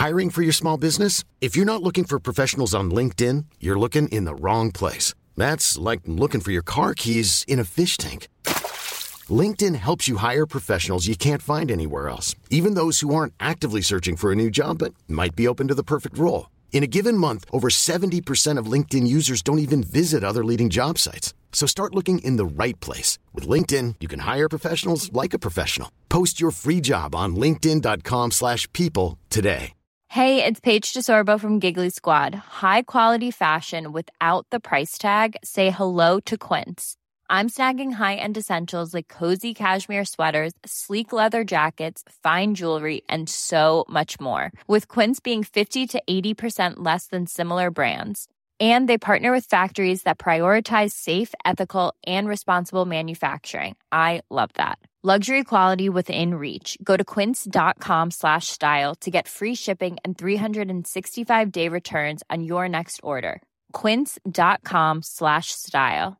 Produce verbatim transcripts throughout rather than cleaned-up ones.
Hiring for your small business? If you're not looking for professionals on LinkedIn, you're looking in the wrong place. That's like looking for your car keys in a fish tank. LinkedIn helps you hire professionals you can't find anywhere else, even those who aren't actively searching for a new job but might be open to the perfect role. In a given month, over seventy percent of LinkedIn users don't even visit other leading job sites. So start looking in the right place. With LinkedIn, you can hire professionals like a professional. Post your free job on linkedin.com slash people today. Hey, it's Paige DeSorbo from Giggly Squad. High quality fashion without the price tag. Say hello to Quince. I'm snagging high-end essentials like cozy cashmere sweaters, sleek leather jackets, fine jewelry, and so much more. With Quince being fifty to eighty percent less than similar brands. And they partner with factories that prioritize safe, ethical, and responsible manufacturing. I love that. Luxury quality within reach. Go to quince.com slash style to get free shipping and three sixty-five day returns on your next order. Quince.com slash style.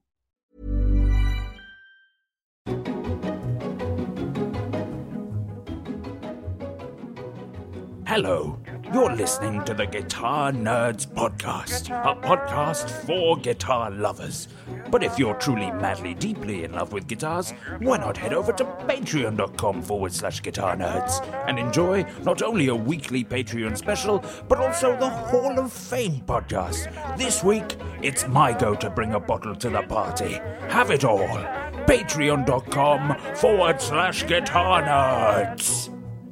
Hello, you're listening to the Guitar Nerds Podcast, a podcast for guitar lovers. But if you're truly madly, deeply in love with guitars, why not head over to patreon.com forward slash guitar nerds and enjoy not only a weekly Patreon special, but also the Hall of Fame podcast. This week, it's my go to bring a bottle to the party. Have it all. Patreon.com forward slash guitar nerds.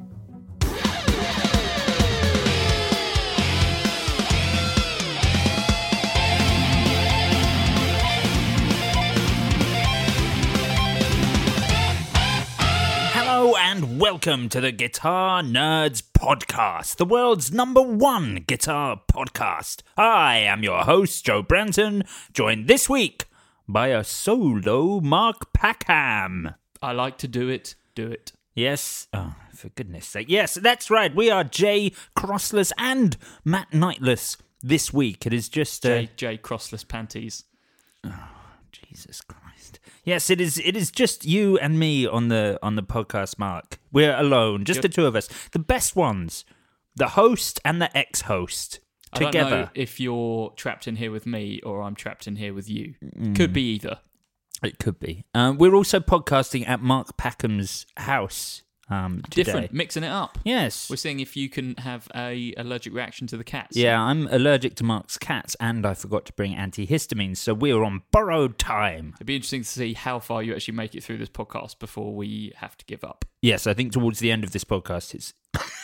And welcome to the Guitar Nerds Podcast, the world's number one guitar podcast. I am your host, Joe Branton, joined this week by a solo Mark Packham. I like to do it, do it. Yes, oh, for goodness sake. Yes, that's right, we are Jay Crossless and Matt Knightless this week. It is just... Uh... Jay, Jay Crossless Panties. Oh, Jesus Christ. Yes, it is. It is just you and me on the on the podcast, Mark. We're alone, just Yep. the two of us. The best ones, the host and the ex-host together. I don't know if you're trapped in here with me or I'm trapped in here with you. Mm. Could be either. It could be. Um, we're also podcasting at Mark Packham's house um, today. Different, mixing it up. Yes. We're seeing if you can have a allergic reaction to the cats. Yeah, I'm allergic to Mark's cats, and I forgot to bring antihistamines, so we're on borrowed time. It'd be interesting to see how far you actually make it through this podcast before we have to give up. Yes, I think towards the end of this podcast, it's.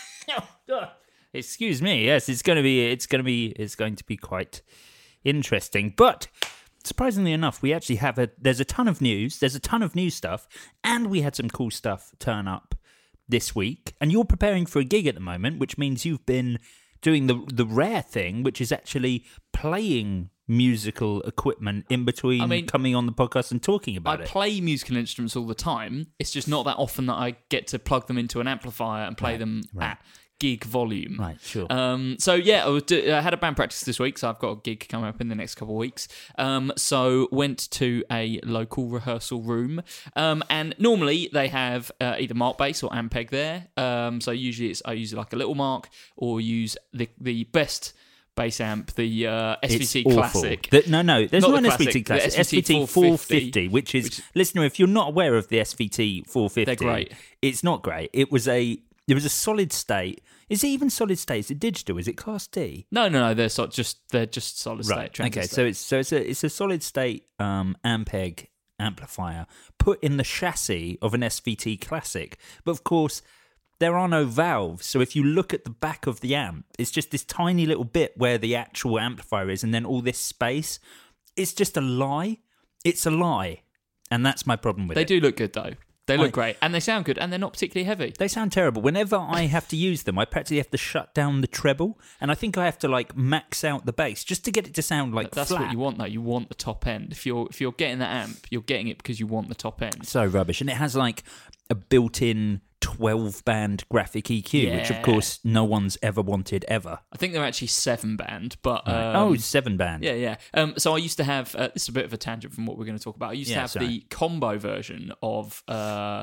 Excuse me. Yes, it's going to be. It's going to be. It's going to be quite interesting, but. Surprisingly enough, we actually have a. There's a ton of news. There's a ton of new stuff, and we had some cool stuff turn up this week. And you're preparing for a gig at the moment, which means you've been doing the the rare thing, which is actually playing musical equipment in between I mean, coming on the podcast and talking about I it. I play musical instruments all the time. It's just not that often that I get to plug them into an amplifier and play right, them right. at gig volume. Right, sure. Um, so yeah, I, was do- I had a band practice this week, so I've got a gig coming up in the next couple of weeks. Um, so went to a local rehearsal room, um, and normally they have uh, either Mark bass or Ampeg there. Um, so usually it's I use like a little Mark or use the the best bass amp, the uh, S V T it's Classic. The, no, no, there's Not not, the an S V T classic, Classic. the S V T four fifty, which is, which- listener, if you're not aware of the S V T four fifty, They're great. It's not great. It was a, it was a solid state. Is it even solid state? Is it digital? Is it Class D? No, no, no. They're so, just they're just solid state. Right. transistor. Okay. So it's so it's a it's a solid state um, Ampeg amplifier put in the chassis of an S V T Classic, but of course there are no valves. So if you look at the back of the amp, it's just this tiny little bit where the actual amplifier is, and then all this space. It's just a lie. It's a lie, and that's my problem with they it. do look good though. They look I- great, and they sound good, and they're not particularly heavy. They sound terrible. Whenever I have to use them, I practically have to shut down the treble, and I think I have to like max out the bass just to get it to sound like That's flat. what you want, though. You want the top end. If you're if you're getting that amp, you're getting it because you want the top end. So rubbish, and it has like a built-in twelve band graphic E Q, which of Yeah. course no one's ever wanted ever. I think they're actually seven band, but Right. um, oh, seven band. yeah, yeah. Um, so I used to have uh, this is a bit of a tangent from what we're going to talk about. I used Yeah, to have sorry. the combo version of uh,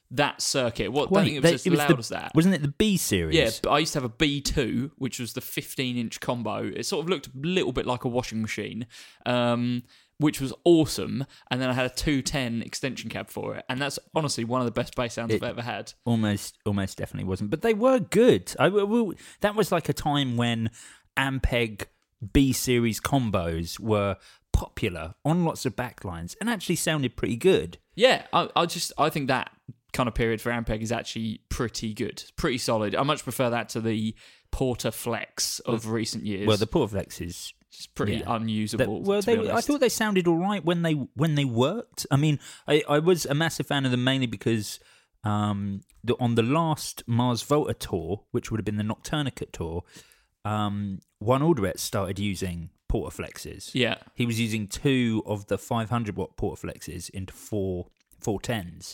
that circuit. What? Wait, I think it was that- as it was loud the- as that. Wasn't it the B series? Yeah, but I used to have a B two, which was the fifteen-inch combo. It sort of looked a little bit like a washing machine, um, which was awesome. And then I had a two ten extension cab for it, and that's honestly one of the best bass sounds It- I've ever had. Almost, almost definitely wasn't. But they were good. I, will that was like a time when Ampeg B series combos were popular on lots of backlines and actually sounded pretty good. Yeah, I, I just I think that kind of period for Ampeg is actually pretty good, pretty solid. I much prefer that to the Porter Flex of recent years. Well, the Portaflex is It's pretty yeah. unusable. That- well, to be they, I honest. thought they sounded all right when they when they worked. I mean, I, I was a massive fan of them mainly because um, the, on the last Mars Volta tour, which would have been the Nocturnicate tour, um, Juan Alderete started using Portaflexes. Yeah. He was using two of the five hundred watt Portaflexes into four four tens.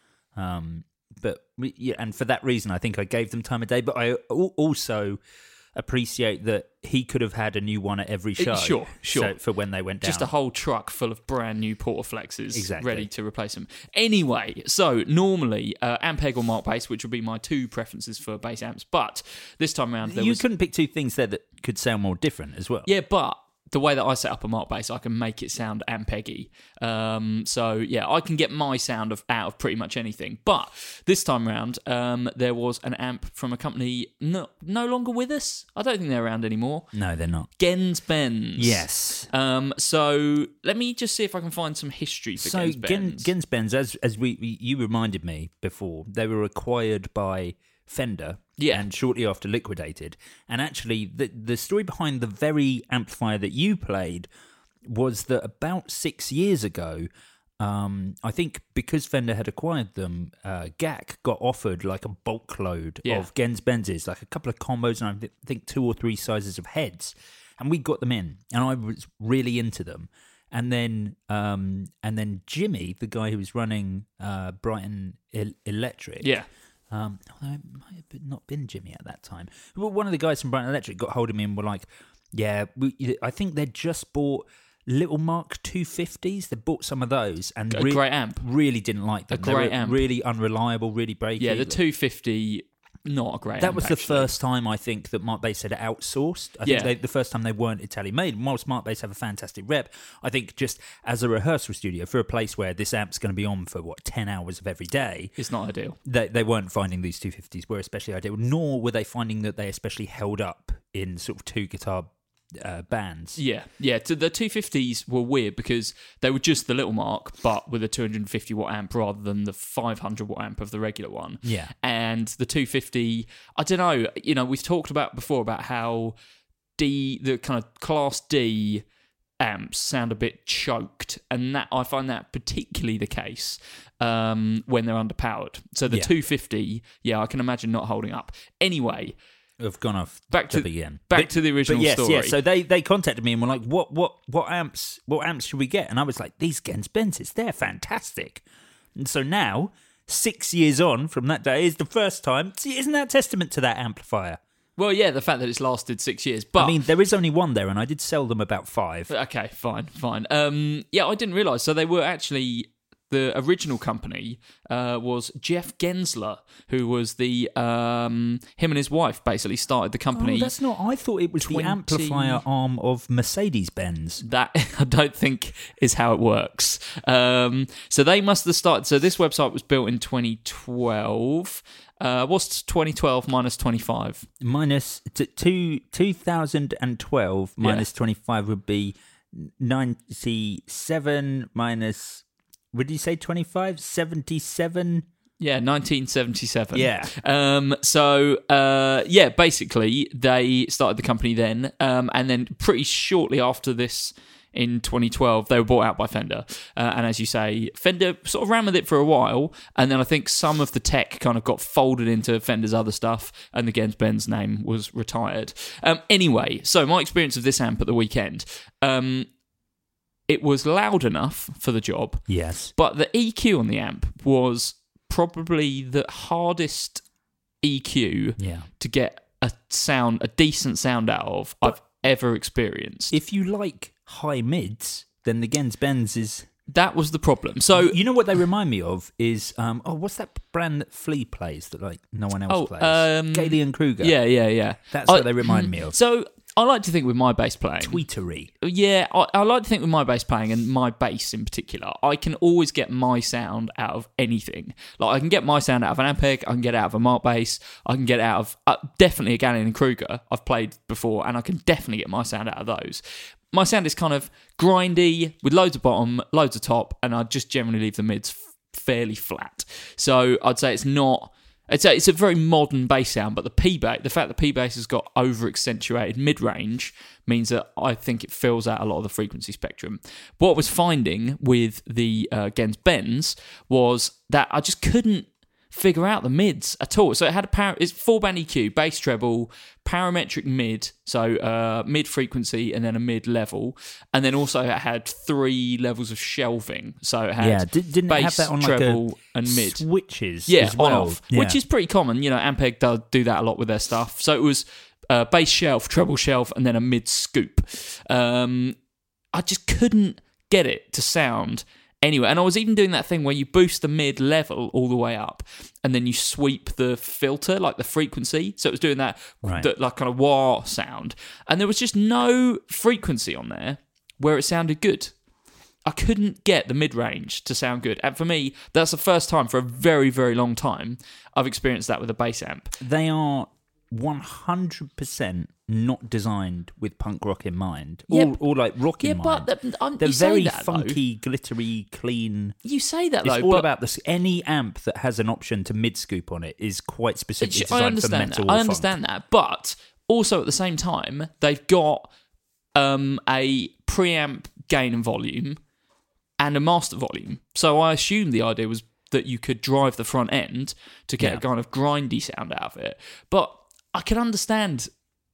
Um, but we- yeah, and for that reason, I think I gave them time of day. But I al- also appreciate that he could have had a new one at every show. Uh, Sure, sure. So, for when they went down. Just a whole truck full of brand new Portaflexes Exactly. ready to replace them. Anyway, so normally uh, Ampeg or Mark bass, which would be my two preferences for bass amps, but this time around there you was couldn't pick two things there that could sound more different as well. yeah, but the way that I set up a Mark bass, I can make it sound Ampeggy. Um, so yeah, I can get my sound of out of pretty much anything. But this time round, um, there was an amp from a company no, no longer with us. I don't think they're around anymore. No, they're not. Gens Benz. Yes. Um, so let me just see if I can find some history for So Gens Gen, Benz. Gens Benz, as as we we- you reminded me before, they were acquired by Fender. Yeah. And shortly after liquidated. And actually, the the story behind the very amplifier that you played was that about six years ago, um, I think because Fender had acquired them, uh, G A C got offered like a bulk load Yeah. of Gens Benzes, like a couple of combos, and I th- think two or three sizes of heads. And we got them in, and I was really into them. And then, um, and then Jimmy, the guy who was running uh, Brighton El- Electric, yeah. um, although it might have been- not been Jimmy at that time. But one of the guys from Brighton Electric got hold of me and were like, yeah, we, I think they'd just bought Little Mark two fifties. They bought some of those and A re- great amp. really didn't like them. A They great were amp. really unreliable, really breaky. Yeah, the two fifty, not a great That amp, was the actually. first time I think that Mark Bass had outsourced. I think Yeah. they, the first time they weren't Italian made. Whilst Mark Bass have a fantastic rep, I think just as a rehearsal studio for a place where this amp's going to be on for what ten hours of every day, It's not ideal. they they weren't finding these two fifties were especially ideal. Nor were they finding that they especially held up in sort of two guitar uh, bands. Yeah, yeah. So the two fifties were weird because they were just the Little Mark, but with a two hundred fifty watt amp rather than the five hundred watt amp of the regular one. Yeah. And the two fifty, I don't know, you know, we've talked about before about how D, the kind of Class D amps sound a bit choked, and that I find that particularly the case um, when they're underpowered. So the Yeah. two fifty, yeah, I can imagine not holding up. Anyway, Have gone off back to begin. back But- to the original but yes, story. yes. So they, they contacted me and were like, "What what what amps what amps should we get?" And I was like, "These Gens Benzes, they're fantastic." And so now, six years on from that day, is the first time. See, isn't that testament to that amplifier? Well, yeah, the fact that it's lasted six years, but I mean, there is only one there, and I did sell them about five. okay, fine, fine. Um, yeah, I didn't realise. So they were actually the original company uh, was Jeff Gensler, who was the um, him and his wife basically started the company. Oh, that's not. I thought it was twenty the amplifier arm of Mercedes Benz. That I don't think is how it works. Um, so they must have started. So this website was built in twenty twelve. Uh, what's twenty twelve minus twenty-five? Minus t- two two thousand and twelve Yeah. minus twenty five would be ninety seven minus. Would you say twenty five? Seventy seven. Yeah, nineteen seventy-seven. Yeah. Um, so, uh, yeah, basically, they started the company then, um, and then pretty shortly after this, in twenty twelve, they were bought out by Fender. Uh, and as you say, Fender sort of ran with it for a while, and then I think some of the tech kind of got folded into Fender's other stuff, and the Gens Benz name was retired. Um, anyway, so my experience of this amp at the weekend, um, it was loud enough for the job, Yes. but the E Q on the amp was probably the hardest E Q Yeah. to get a sound, a decent sound out of I've ever experienced. If you like high mids, then the Gens Benz is That was the problem. So you know what they remind me of is um oh what's that brand that Flea plays that like no one else oh, plays? Um, Gailey and Kruger. Yeah, yeah, yeah. That's I, what they remind me of. So I like to think with my bass playing, Tweetery. Yeah, I, I like to think with my bass playing and my bass in particular, I can always get my sound out of anything. Like I can get my sound out of an Ampeg, I can get it out of a Mark bass, I can get it out of uh, definitely a Gailey and Kruger I've played before, and I can definitely get my sound out of those. My sound is kind of grindy with loads of bottom, loads of top, and I just generally leave the mids f- fairly flat. So I'd say it's not. It's a, it's a very modern bass sound, but the P bass, the fact that P bass has got over accentuated mid range means that I think it fills out a lot of the frequency spectrum. What I was finding with the uh, Gens Bends was that I just couldn't figure out the mids at all. So it had a par- it's four band E Q, bass treble, parametric mid, so uh, mid frequency and then a mid level, and then also it had three levels of shelving. So it had yeah, did, didn't bass, it have that on treble, like a and mid switches. yeah, as well. on off, yeah. which is pretty common. You know, Ampeg does do that a lot with their stuff. So it was uh, bass shelf, treble shelf, and then a mid scoop. Um, I just couldn't get it to sound anyway. And I was even doing that thing where you boost the mid level all the way up and then you sweep the filter, like the frequency. So it was doing that, Right. that like kind of wah sound. And there was just no frequency on there where it sounded good. I couldn't get the mid-range to sound good. And for me, that's the first time for a very, very long time I've experienced that with a bass amp. They are one hundred percent not designed with punk rock in mind, or, Yeah, or like rock in Yeah, mind. but the, um, They're you say very that, though. funky, glittery, clean. You say that, It's though, all but about this. Any amp that has an option to mid scoop on it is quite specifically It's- designed I for understand metal. that. or I understand funk. that, but also at the same time, they've got um, a preamp gain and volume and a master volume. So I assumed the idea was that you could drive the front end to get Yeah. a kind of grindy sound out of it. But I can understand.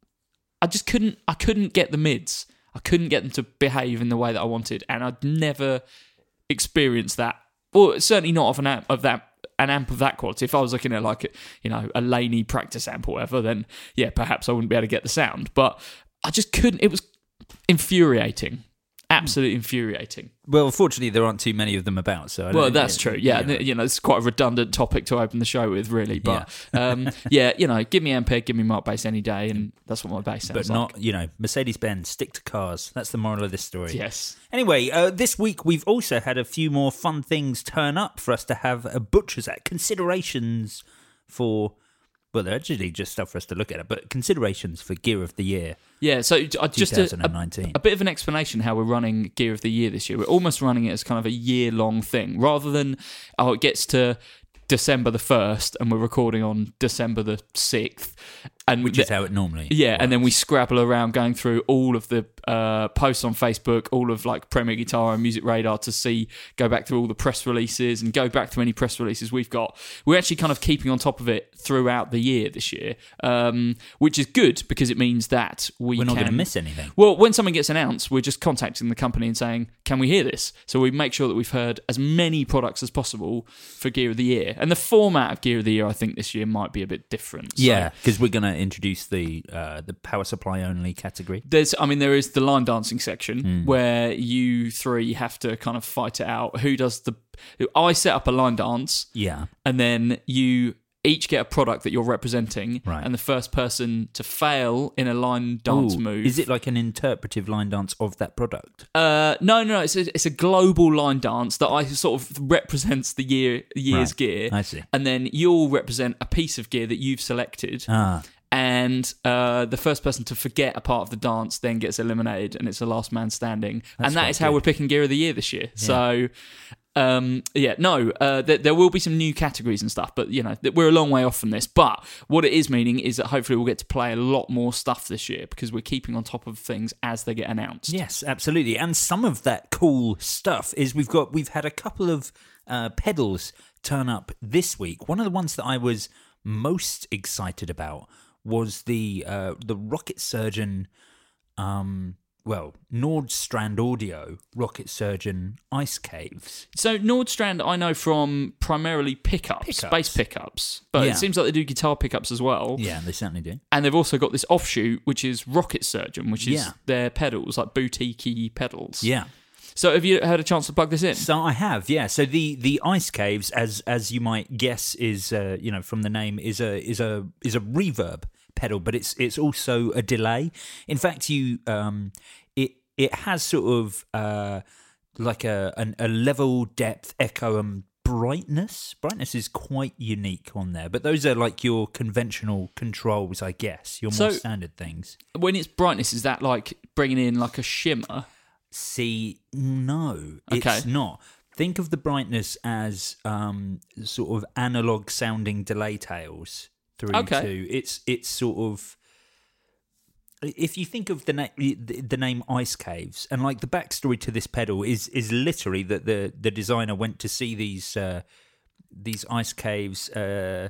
I just couldn't. I couldn't get the mids. I couldn't get them to behave in the way that I wanted, and I'd never experienced that. Or certainly not of an amp of that. An amp of that quality. If I was looking at like a, you know, a Laney practice amp or whatever, then yeah, perhaps I wouldn't be able to get the sound. But I just couldn't. It was infuriating, absolutely infuriating. Well, fortunately, there aren't too many of them about. So I Well, don't- that's true. Yeah, yeah. you know, it's quite a redundant topic to open the show with, really. But um, yeah, you know, give me Ampeg, give me Mark bass any day, and that's what my bass sounds But like. not, you know, Mercedes-Benz, stick to cars. That's the moral of this story. Yes. Anyway, uh, this week we've also had a few more fun things turn up for us to have a butcher's at. Considerations for, well, they're actually just stuff for us to look at, but considerations for Gear of the Year Yeah, so I just a, twenty nineteen. a, a bit of an explanation how we're running Gear of the Year this year. We're almost running it as kind of a year-long thing, rather than, oh, it gets to December the first and we're recording on December the sixth. And Which is how it normally Yeah, and then we works. scrabble around going through all of the uh, posts on Facebook, all of like Premier Guitar and Music Radar to see, go back through all the press releases and go back through any press releases we've got. We're actually kind of keeping on top of it throughout the year this year, um, which is good because it means that we We're not can going to miss anything. Well, when something gets announced, we're just contacting the company and saying, can we hear this? So we make sure that we've heard as many products as possible for Gear of the Year. And the format of Gear of the Year, I think, this year might be a bit different. So Yeah, because we're going to introduce the uh, the power supply only category. There's, I mean, there is the line dancing section Hmm. where you three have to kind of fight it out. Who does the... Who, I set up a line dance, Yeah. and then you each get a product that you're representing, Right. and the first person to fail in a line dance Ooh, move... Is it like an interpretive line dance of that product? Uh, no, no, no. It's a, it's a global line dance that I sort of represents the year year's Right. gear. I see. And then you'll represent a piece of gear that you've selected. Ah, And uh, the first person to forget a part of the dance then gets eliminated, and it's a last man standing. That's and that quite is how good. we're picking Gear of the Year this year. So, um, yeah, no, uh, th- there will be some new categories and stuff, but you know, th- we're a long way off from this. But what it is meaning is that hopefully we'll get to play a lot more stuff this year because we're keeping on top of things as they get announced. yes, absolutely. And some of that cool stuff is we've got we've had a couple of uh, pedals turn up this week. One of the ones that I was most excited about was the uh, the Rocket Surgeon, um, well, Nordstrand Audio Rocket Surgeon Ice Caves. So Nordstrand, I know from primarily pickups, Pickups. bass pickups, but Yeah. it seems like they do guitar pickups as well. Yeah, they certainly do. And they've also got this offshoot, which is Rocket Surgeon, which is Yeah. their pedals, like boutique-y pedals. Yeah. So have you had a chance to plug this in? So I have, yeah. So the, the Ice Caves, as as you might guess, is uh, you know from the name, is a is a is a reverb pedal, but it's it's also a delay. In fact, you um, it it has sort of uh, like a an, a level, depth, echo, and brightness. Brightness is quite unique on there, but those are like your conventional controls, I guess. Your more So- standard things. When it's brightness, is that like bringing in like a shimmer? See, no, Okay. it's not. Think of the brightness as um, sort of analog sounding delay tails through Okay. to it's it's sort of if you think of the na- the the name Ice Caves and like the backstory to this pedal is is literally that the the designer went to see these uh, these ice caves uh,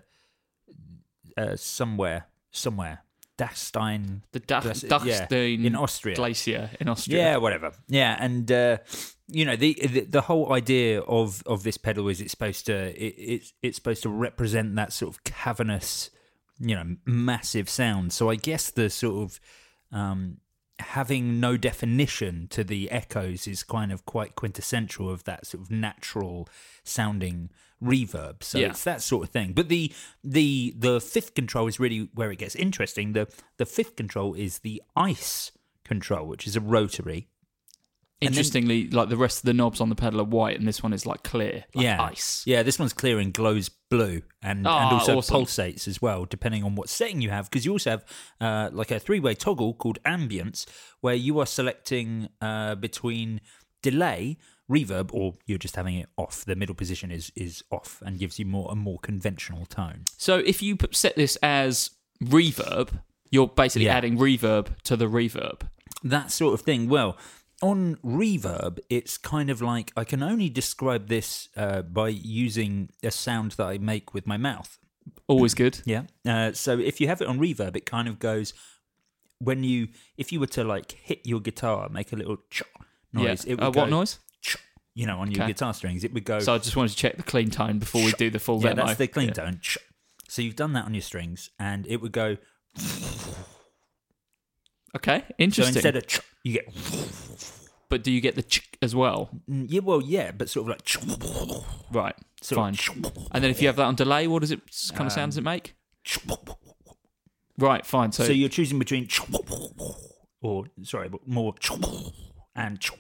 uh, somewhere somewhere Dachstein The Dach- Das- yeah, Dachstein in Austria. Glacier in Austria. Yeah, whatever. Yeah, and uh, you know the, the the whole idea of, of this pedal is it's supposed to it, it's it's supposed to represent that sort of cavernous, you know, massive sound. So I guess the sort of um, having no definition to the echoes is kind of quite quintessential of that sort of natural sounding reverb. So Yeah. it's that sort of thing. But the the the fifth control is really where it gets interesting. The the fifth control is the ice control, which is a rotary. And then- Interestingly, like the rest of the knobs on the pedal are white, and this one is like clear, like yeah, ice. Yeah, this one's clear and glows blue, and, Ah, and also awesome. pulsates as well, depending on what setting you have. Because you also have uh, like a three-way toggle called ambience, where you are selecting uh, between delay, reverb, or you're just having it off. The middle position is is off and gives you more a more conventional tone. So if you put- set this as reverb, you're basically Yeah. adding reverb to the reverb. That sort of thing. Well, on reverb, it's kind of like I can only describe this uh, by using a sound that I make with my mouth. Always good. Yeah. Uh, so if you have it on reverb, it kind of goes when you if you were to like hit your guitar, make a little ch noise. Yeah. It would Uh, go, what noise? ch, you know, on your Okay. guitar strings, it would go. So I just wanted to check the clean tone before we do the full yeah, demo. that's the clean Yeah. tone. Ch. So you've done that on your strings, and it would go. Okay, So interesting. instead of ch, you get. But do you get the ch as well? Mm, Yeah, well, yeah, but sort of like. Ch, Right, sort fine. of ch, And then if you have that on delay, what does it kind of sound does it make? ch. Right, fine. So, So you're choosing between ch, or sorry, but more ch, and ch.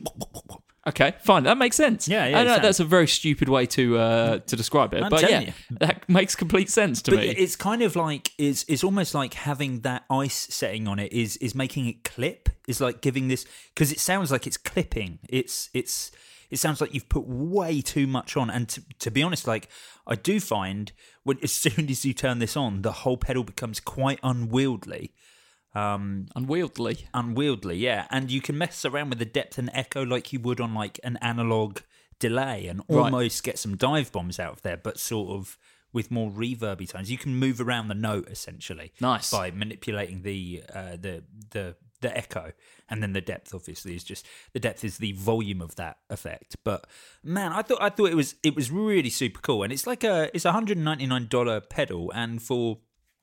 okay, fine. That makes sense. Yeah, yeah, I know it that's a very stupid way to uh, to describe it, I'm but telling yeah, you. that makes complete sense to But me. yeah, it's kind of like it's it's almost like having that ice setting on it is is making it clip. Is like giving this because it sounds like it's clipping. It's it's it sounds like you've put way too much on. And to, to be honest, like I do find when as soon as you turn this on, the whole pedal becomes quite unwieldy. Um, Unwieldy. unwieldy, yeah. And you can mess around with the depth and echo like you would on like an analog delay and Right. almost get some dive bombs out of there, but sort of with more reverby tones. You can move around the note essentially. Nice. By manipulating the uh, the the the echo, and then the depth obviously is just the depth is the volume of that effect. But man, I thought I thought it was it was really super cool, and it's like a it's a one hundred ninety-nine dollars pedal, and for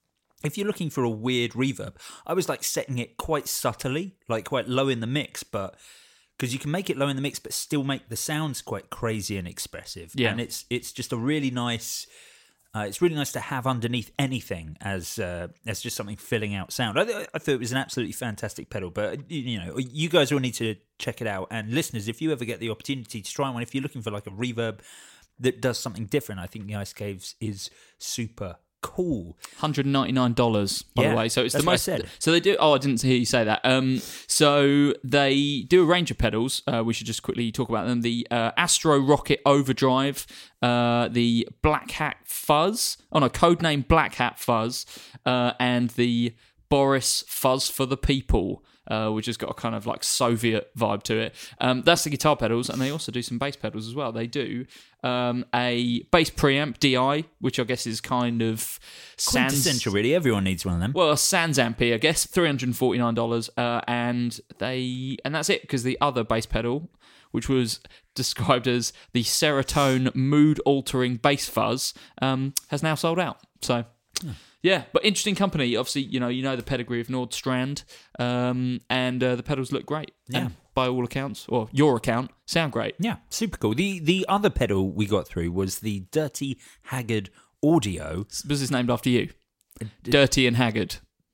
if you're looking for a weird reverb, I was like setting it quite subtly, like quite low in the mix, but because you can make it low in the mix, but still make the sounds quite crazy and expressive. Yeah. And it's it's just a really nice. Uh, it's really nice to have underneath anything as uh, as just something filling out sound. I, th- I thought it was an absolutely fantastic pedal, but you, you know, you guys all need to check it out. And listeners, if you ever get the opportunity to try one, if you're looking for like a reverb that does something different, I think the Ice Caves is super cool. one hundred ninety-nine dollars, by Yeah, the way. So it's that's the what I most. said. So they do. Oh, I didn't hear you say that. Um, so they do a range of pedals. Uh, we should just quickly talk about them. The uh, Astro Rocket Overdrive, uh, the Black Hat Fuzz. Oh no, codename Black Hat Fuzz, uh, and the Boris Fuzz for the People. Uh, which has got a kind of like Soviet vibe to it. Um, that's the guitar pedals, and they also do some bass pedals as well. They do um, a bass preamp D I, which I guess is kind of sans. Quintessential, really. Everyone needs one of them. Well, a sans ampy, I guess, three hundred forty-nine dollars, uh, and they and that's it because the other bass pedal, which was described as the Serotonin mood altering bass fuzz, um, has now sold out. So. Yeah, but interesting company. Obviously, you know, you know the pedigree of Nordstrand, um, and uh, the pedals look great. Yeah. And by all accounts, or your account, sound great. Yeah, super cool. The the other pedal we got through was the Dirty Haggard Audio. Was this named after you? Dirty and Haggard.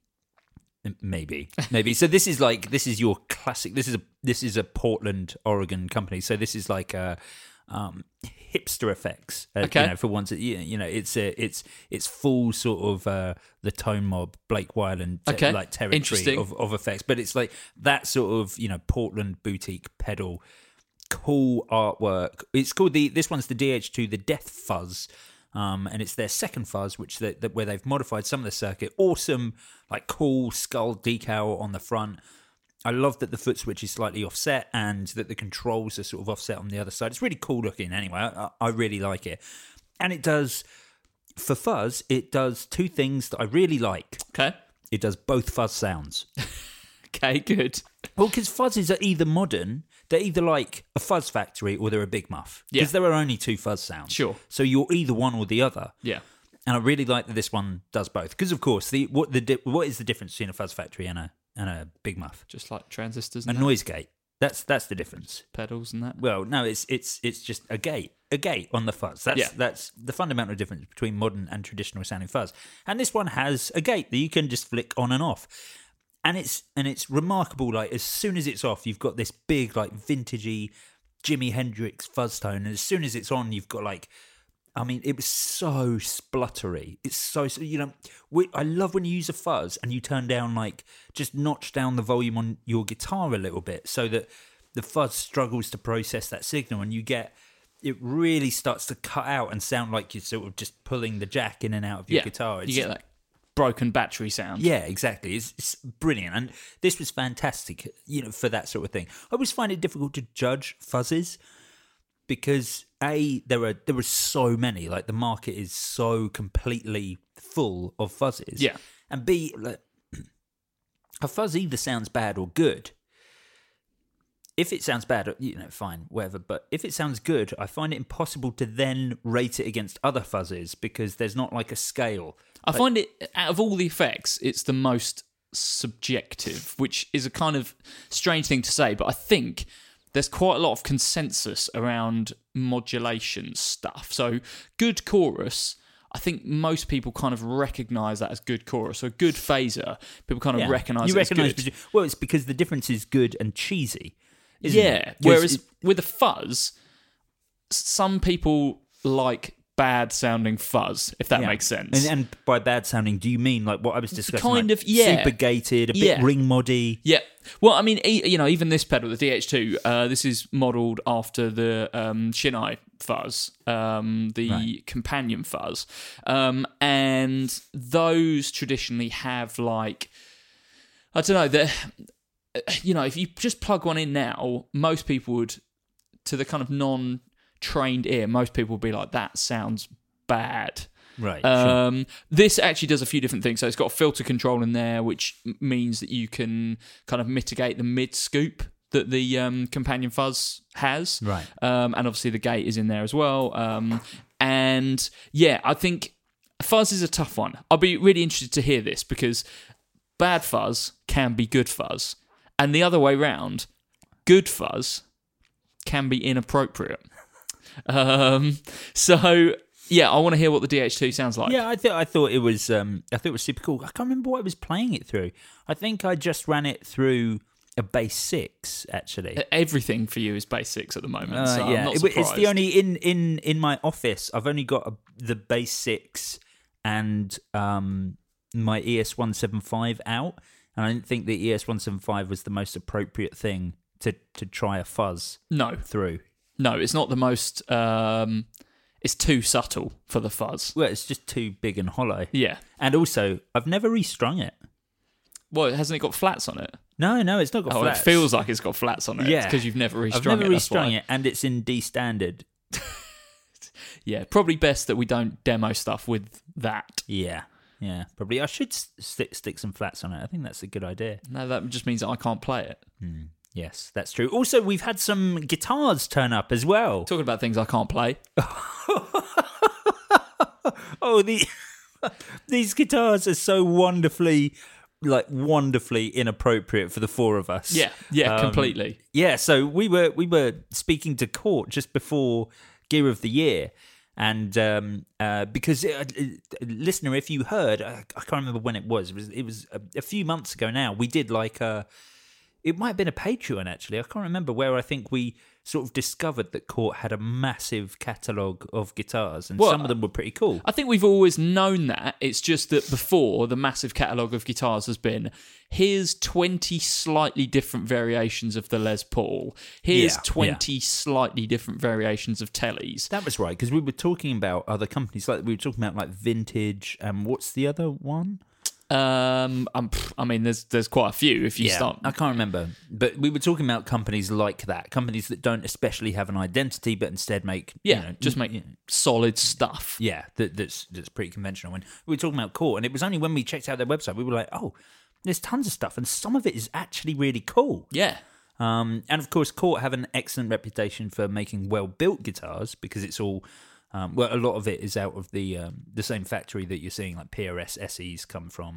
Maybe, maybe. So this is like this is your classic. This is a this is a Portland, Oregon company. So this is like a um, hipster effects. Uh, Okay. You know, for once, you you know, it's a it's it's full sort of uh, the Tone Mob, Blake Wyland, te- Okay. like territory Interesting. of, of effects. But it's like that sort of you know Portland boutique pedal, cool artwork. It's called the this one's the D H two, the Death Fuzz. Um, and it's their second fuzz, which they, that where they've modified some of the circuit. Awesome, like cool skull decal on the front. I love that the foot switch is slightly offset and that the controls are sort of offset on the other side. It's really cool looking. Anyway, I, I really like it, and it does for fuzz. It does two things that I really like. Okay. It does both fuzz sounds. Okay, good. Well, because fuzzes are either modern, they're either like a fuzz factory or they're a big muff. Because Yeah. there are only two fuzz sounds. Sure. So you're either one or the other. Yeah. And I really like that this one does both. Because of course, the what the di- what is the difference between a fuzz factory and a and a big muff? Just like transistors A and that, noise gate. That's that's the difference. pedals and that. Well, no, it's it's it's just a gate, a gate on the fuzz. That's Yeah. that's the fundamental difference between modern and traditional sounding fuzz. And this one has a gate that you can just flick on and off. And it's and it's remarkable. Like as soon as it's off, you've got this big, like vintagey Jimi Hendrix fuzz tone, and as soon as it's on, you've got like, I mean, it was so spluttery. It's so, so you know, we, I love when you use a fuzz and you turn down like just notch down the volume on your guitar a little bit, so that the fuzz struggles to process that signal, and you get it really starts to cut out and sound like you're sort of just pulling the jack in and out of your Yeah. guitar. It's You get that broken battery sound. yeah, exactly. It's, it's brilliant, and this was fantastic. You know, for that sort of thing. I always find it difficult to judge fuzzes because a there are there are so many. Like the market is so completely full of fuzzes. Yeah. and b like, a fuzz either sounds bad or good. If it sounds bad, you know, fine, whatever. But if it sounds good, I find it impossible to then rate it against other fuzzes because there's not like a scale. I find it, out of all the effects, it's the most subjective, which is a kind of strange thing to say, but I think there's quite a lot of consensus around modulation stuff. So, good chorus, I think most people kind of recognise that as good chorus. So, good phaser, people kind of Yeah. recognise you it as recognise good. well, it's because the difference is good and cheesy. Isn't Yeah, it? 'Cause whereas it- with a fuzz, some people like bad sounding fuzz, if that yeah. makes sense. And, and by bad sounding, do you mean like what I was discussing? Kind like of, yeah. super gated, a bit Yeah. ring moddy. Yeah. Well, I mean, e- you know, even this pedal, the D H two, uh, this is modelled after the um, Shinai fuzz, um, the Right. companion fuzz. Um, and those traditionally have, like, I don't know, the, you know, if you just plug one in now, most people would, to the kind of non-trained ear, most people would be like, that sounds bad. Right. sure. Um, This actually does a few different things. So it's got a filter control in there, which m- means that you can kind of mitigate the mid scoop that the um, companion fuzz has. Right. Um, and obviously the gate is in there as well. Um, and yeah, I think fuzz is a tough one. I'll be really interested to hear this because bad fuzz can be good fuzz, and the other way round, good fuzz can be inappropriate. Um, so. Yeah, I want to hear what the D H two sounds like. Yeah, I thought I thought it was um, I thought it was super cool. I can't remember what I was playing it through. I think I just ran it through a bass six actually. Everything for you is bass six at the moment, Uh, so yeah, I'm not It- surprised. it's the only in in in my office. I've only got a, the bass six and um, my E S one seventy-five out, and I didn't think the E S one seventy-five was the most appropriate thing to to try a fuzz No, through. no, it's not the most... Um, it's too subtle for the fuzz. Well, it's just too big and hollow. Yeah. And also, I've never restrung it. Well, hasn't it got flats on it? No, no, it's not got Oh, flats. it feels like it's got flats on it. Yeah. because you've never restrung I've never it. that's restrung why. it, and it's in D standard. Yeah, probably best that we don't demo stuff with that. Yeah, yeah, probably. I should s- stick stick some flats on it. I think that's a good idea. No, that just means that I can't play it. Yes, that's true. Also, we've had some guitars turn up as well. Talking about things I can't play. Oh, the These guitars are so wonderfully, like wonderfully inappropriate for the four of us. Yeah, yeah, Um, completely. Yeah, so we were we were speaking to Court just before Gear of the Year, and um, uh, because uh, uh, listener, if you heard, I, I can't remember when it was. It was it was a, a few months ago now. We did like a. It might have been a Patreon, actually. I can't remember, where I think we sort of discovered that Court had a massive catalogue of guitars, and Well, some of them were pretty cool. I think we've always known that. It's just that before, the massive catalogue of guitars has been, here's twenty slightly different variations of the Les Paul. Here's Yeah, twenty slightly different variations of Tellys. That was right, because we were talking about other companies. Like we were talking about like Vintage, and what's the other one? Um, I'm, I mean, there's there's quite a few if you start. I can't remember. But we were talking about companies like that, companies that don't especially have an identity, but instead make Yeah, you know, just make you know, solid stuff. yeah, that, that's that's pretty conventional. When we were talking about Court, and it was only when we checked out their website, we were like, oh, there's tons of stuff, and some of it is actually really cool. Yeah. Um, and of course, Court have an excellent reputation for making well-built guitars, because it's all. Um, well, a lot of it is out of the um, the same factory that you're seeing like P R S S Es come from.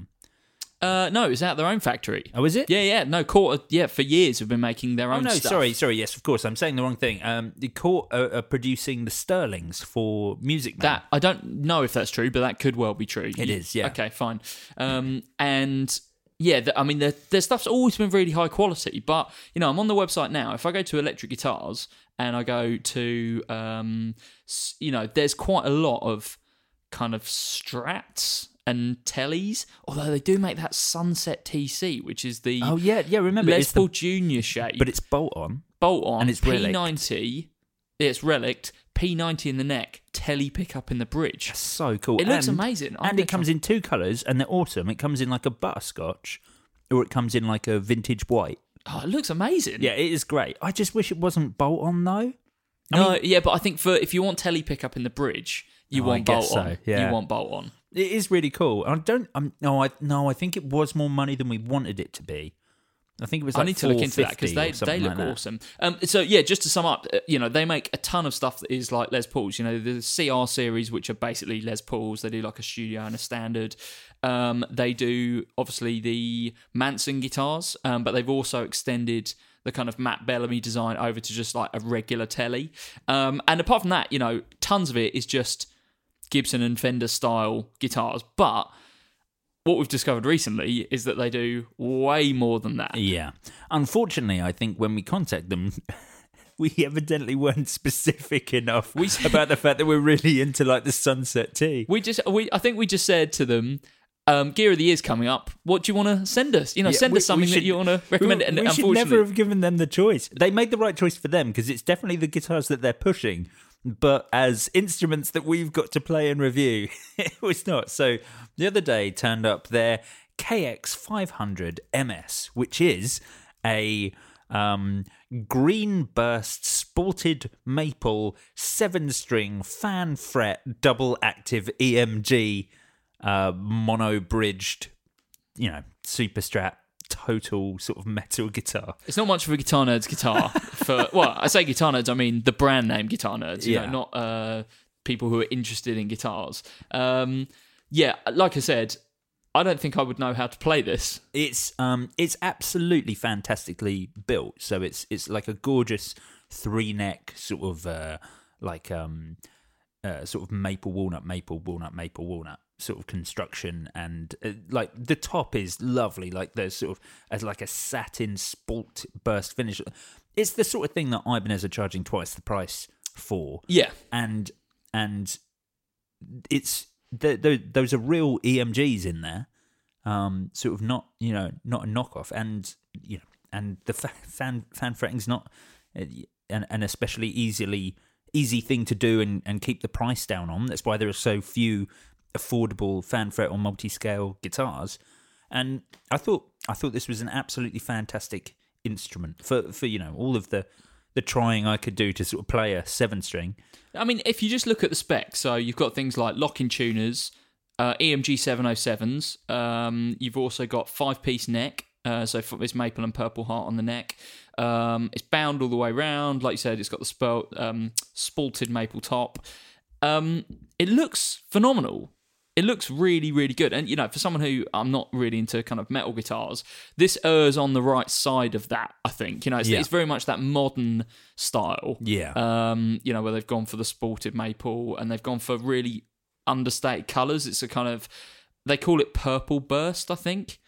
Uh, no, it's out their own factory. Oh, is it? Yeah, yeah. No, Court, yeah, for years have been making their Oh own no, stuff. sorry, sorry. Yes, of course, I'm saying the wrong thing. Um, the Court are, are producing the Sterlings for Music Man. That I don't know if that's true, but that could well be true. It is, yeah. Okay, fine. Um, and yeah, the, I mean, their, their stuff's always been really high quality. But you know, I'm on the website now. If I go to electric guitars and I go to, um, s- you know, there's quite a lot of kind of Strats and Tellys, although they do make that Sunset T C, which is the Oh yeah, yeah. Remember, Les it's the- Paul Junior shape, but it's bolt on. bolt on, and it's P ninety. Yeah, it's relict, P ninety in the neck, Telly pickup in the bridge. So cool. It looks And- amazing. I'm and gonna it comes try- in two colours, and they're awesome. It comes in like a butterscotch, or it comes in like a vintage white. Oh, it looks amazing. Yeah, it is great. I just wish it wasn't bolt on though. No, yeah, but I think for if you want Telly pickup in the bridge, you Oh, I want guess bolt on. so, yeah. You want bolt on. It is really cool. I don't. I'm, no, I no. I think it was more money than we wanted it to be. I think it was. Like I need to look into that because they, they look like that. awesome. Um, so yeah, just to sum up, uh, you know, they make a ton of stuff that is like Les Pauls. You know, the C R series, which are basically Les Pauls. They do like a studio and a standard. Um, they do obviously the Manson guitars, um, but they've also extended the kind of Matt Bellamy design over to just like a regular Telly. Um, and apart from that, you know, tons of it is just Gibson and Fender style guitars, but what we've discovered recently is that they do way more than that. Yeah. Unfortunately, I think when we contact them, we evidently weren't specific enough We- about the fact that we're really into like the Sunset Tea. We just, we, I think we just said to them, um, Gear of the Year's coming up. What do you want to send us? You know, Yeah, send we- us something we that should- you want to recommend. We, and we should unfortunately, never have given them the choice. They made the right choice for them because it's definitely the guitars that they're pushing. But as instruments that we've got to play and review, it was not. So the other day turned up their K X five hundred M S, which is a um, green burst sported maple seven string fan fret double active E M G uh, mono bridged, you know, super strat total sort of metal guitar. it's not much of a Guitar Nerds guitar. For well, I say Guitar Nerds, I mean the brand name Guitar Nerds. You Yeah. know, not uh, people who are interested in guitars. Um, yeah, like I said, I don't think I would know how to play this. It's um it's absolutely fantastically built. So it's it's like a gorgeous three neck sort of uh like um uh, sort of maple walnut maple walnut maple walnut sort of construction, and uh, like the top is lovely, like there's sort of as like a satin sport burst finish. It's the sort of thing that Ibanez are charging twice the price for. Yeah, and and it's the, the, those are real E M Gs in there, um, sort of not you know not a knockoff, and you know and the fa- fan fan fretting's not uh, an, an especially easily easy thing to do and, and keep the price down on. That's why there are so few affordable fan fret or multi scale guitars, and I thought I thought this was an absolutely fantastic instrument for for you know all of the. the trying I could do to sort of play a seven string. I mean, if you just look at the specs, so you've got things like lock-in tuners, uh, E M G seven oh sevens. Um, you've also got five-piece neck, uh, so it's maple and purple heart on the neck. Um, it's bound all the way round. Like you said, it's got the spelt, um, spalted maple top. Um, it looks phenomenal. it looks really, really good. And, you know, for someone who I'm not really into kind of metal guitars, this errs on the right side of that, I think. You know, it's, Yeah. it's very much that modern style. Yeah. Um, you know, where they've gone for the sported maple and they've gone for really understated colours. It's a kind of, they call it purple burst, I think.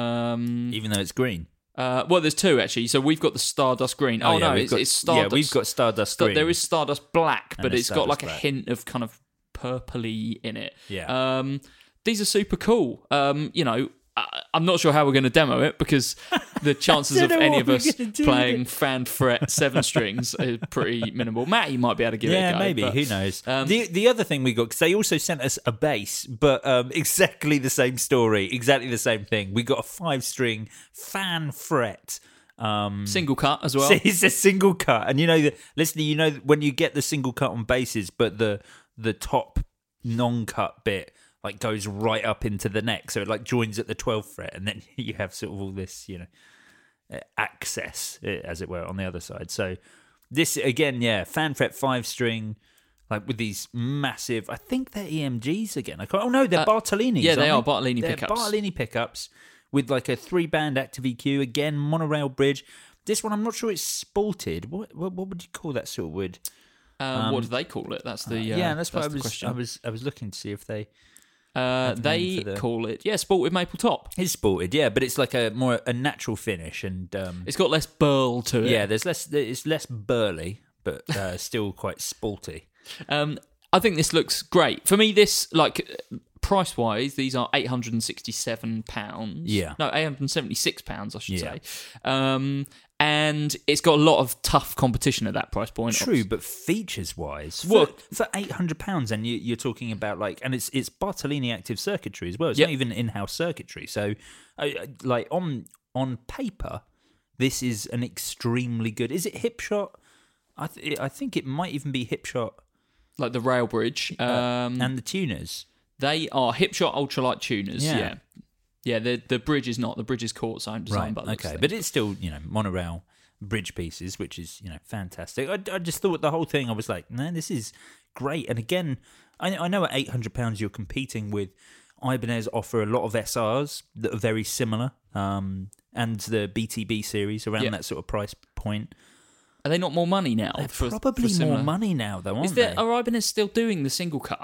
Um, Even though it's green. uh, well, there's two actually. So we've got the Stardust Green. Oh, yeah, no, we've it's, got- it's Stardust. Yeah, we've got Stardust Sta- green. There is Stardust Black, And but a it's got like Stardust a Black. hint of kind of purpley in it. Yeah. Um, these are super cool. Um, you know, I, I'm not sure how we're going to demo it because the chances of don't know any what of we're us gonna do playing with it. fan fret seven strings are pretty minimal. Matty might be able to give it a Yeah, go. maybe. but- Who knows? um, the the other thing we got, because they also sent us a bass, but um, exactly the same story, exactly the same thing. We got a five string fan fret. Um, Single cut as well. So it's a single cut, and you know, the, listen, you know, when you get the single cut on basses, but the the top non-cut bit like goes right up into the neck, so it like joins at the twelfth fret, and then you have sort of all this, you know, uh, access, uh, as it were, on the other side. So this again, yeah, fan fret five string. Like with these massive, I think they're E M Gs again. I can't, oh no, they're Uh, Bartolinis. yeah, they aren't are Bartolini They're pickups. Bartolini pickups with like a three-band active E Q. Again, monorail bridge. This one, I'm not sure it's sported. What what, what would you call that sort of wood? Um, what do they call it? That's the uh, yeah, that's, what I the was. question. I was. I was looking to see if they. Uh, have a name they for the- call it yeah, sport with maple top. It's sported, yeah, but it's like a more a natural finish, and um, It's got less burl to it. yeah, there's less. It's less burly, but uh, still quite sporty. Um, I think this looks great. For me, this, like, price wise, these are eight hundred and sixty-seven pounds. Yeah. No, eight hundred and seventy-six pounds, I should Yeah. say. Um, and it's got a lot of tough competition at that price point. True, but features wise, for, Well- for eight hundred pounds, and you, you're talking about like, and it's it's Bartolini active circuitry as well. It's Yep. not even in-house circuitry. So, uh, like on on paper, this is an extremely good. Is it Hipshot? I th- I think it might even be Hipshot Like the rail bridge. Um, and the tuners. they are Hipshot ultralight tuners. Yeah. Yeah. Yeah, the the bridge is not. The bridge is Court's own design. But Okay, but it's still, you know, monorail bridge pieces, which is, you know, fantastic. I, I just thought the whole thing, I was like, man, this is great. And again, I, I know at eight hundred pounds you're competing with Ibanez offer a lot of S Rs that are very similar, um, and the B T B series around Yeah. that sort of price point. Are they not more money now? They're for- for probably similar- more money now, though, aren't Is there, they? are Ibanez still doing the single cut?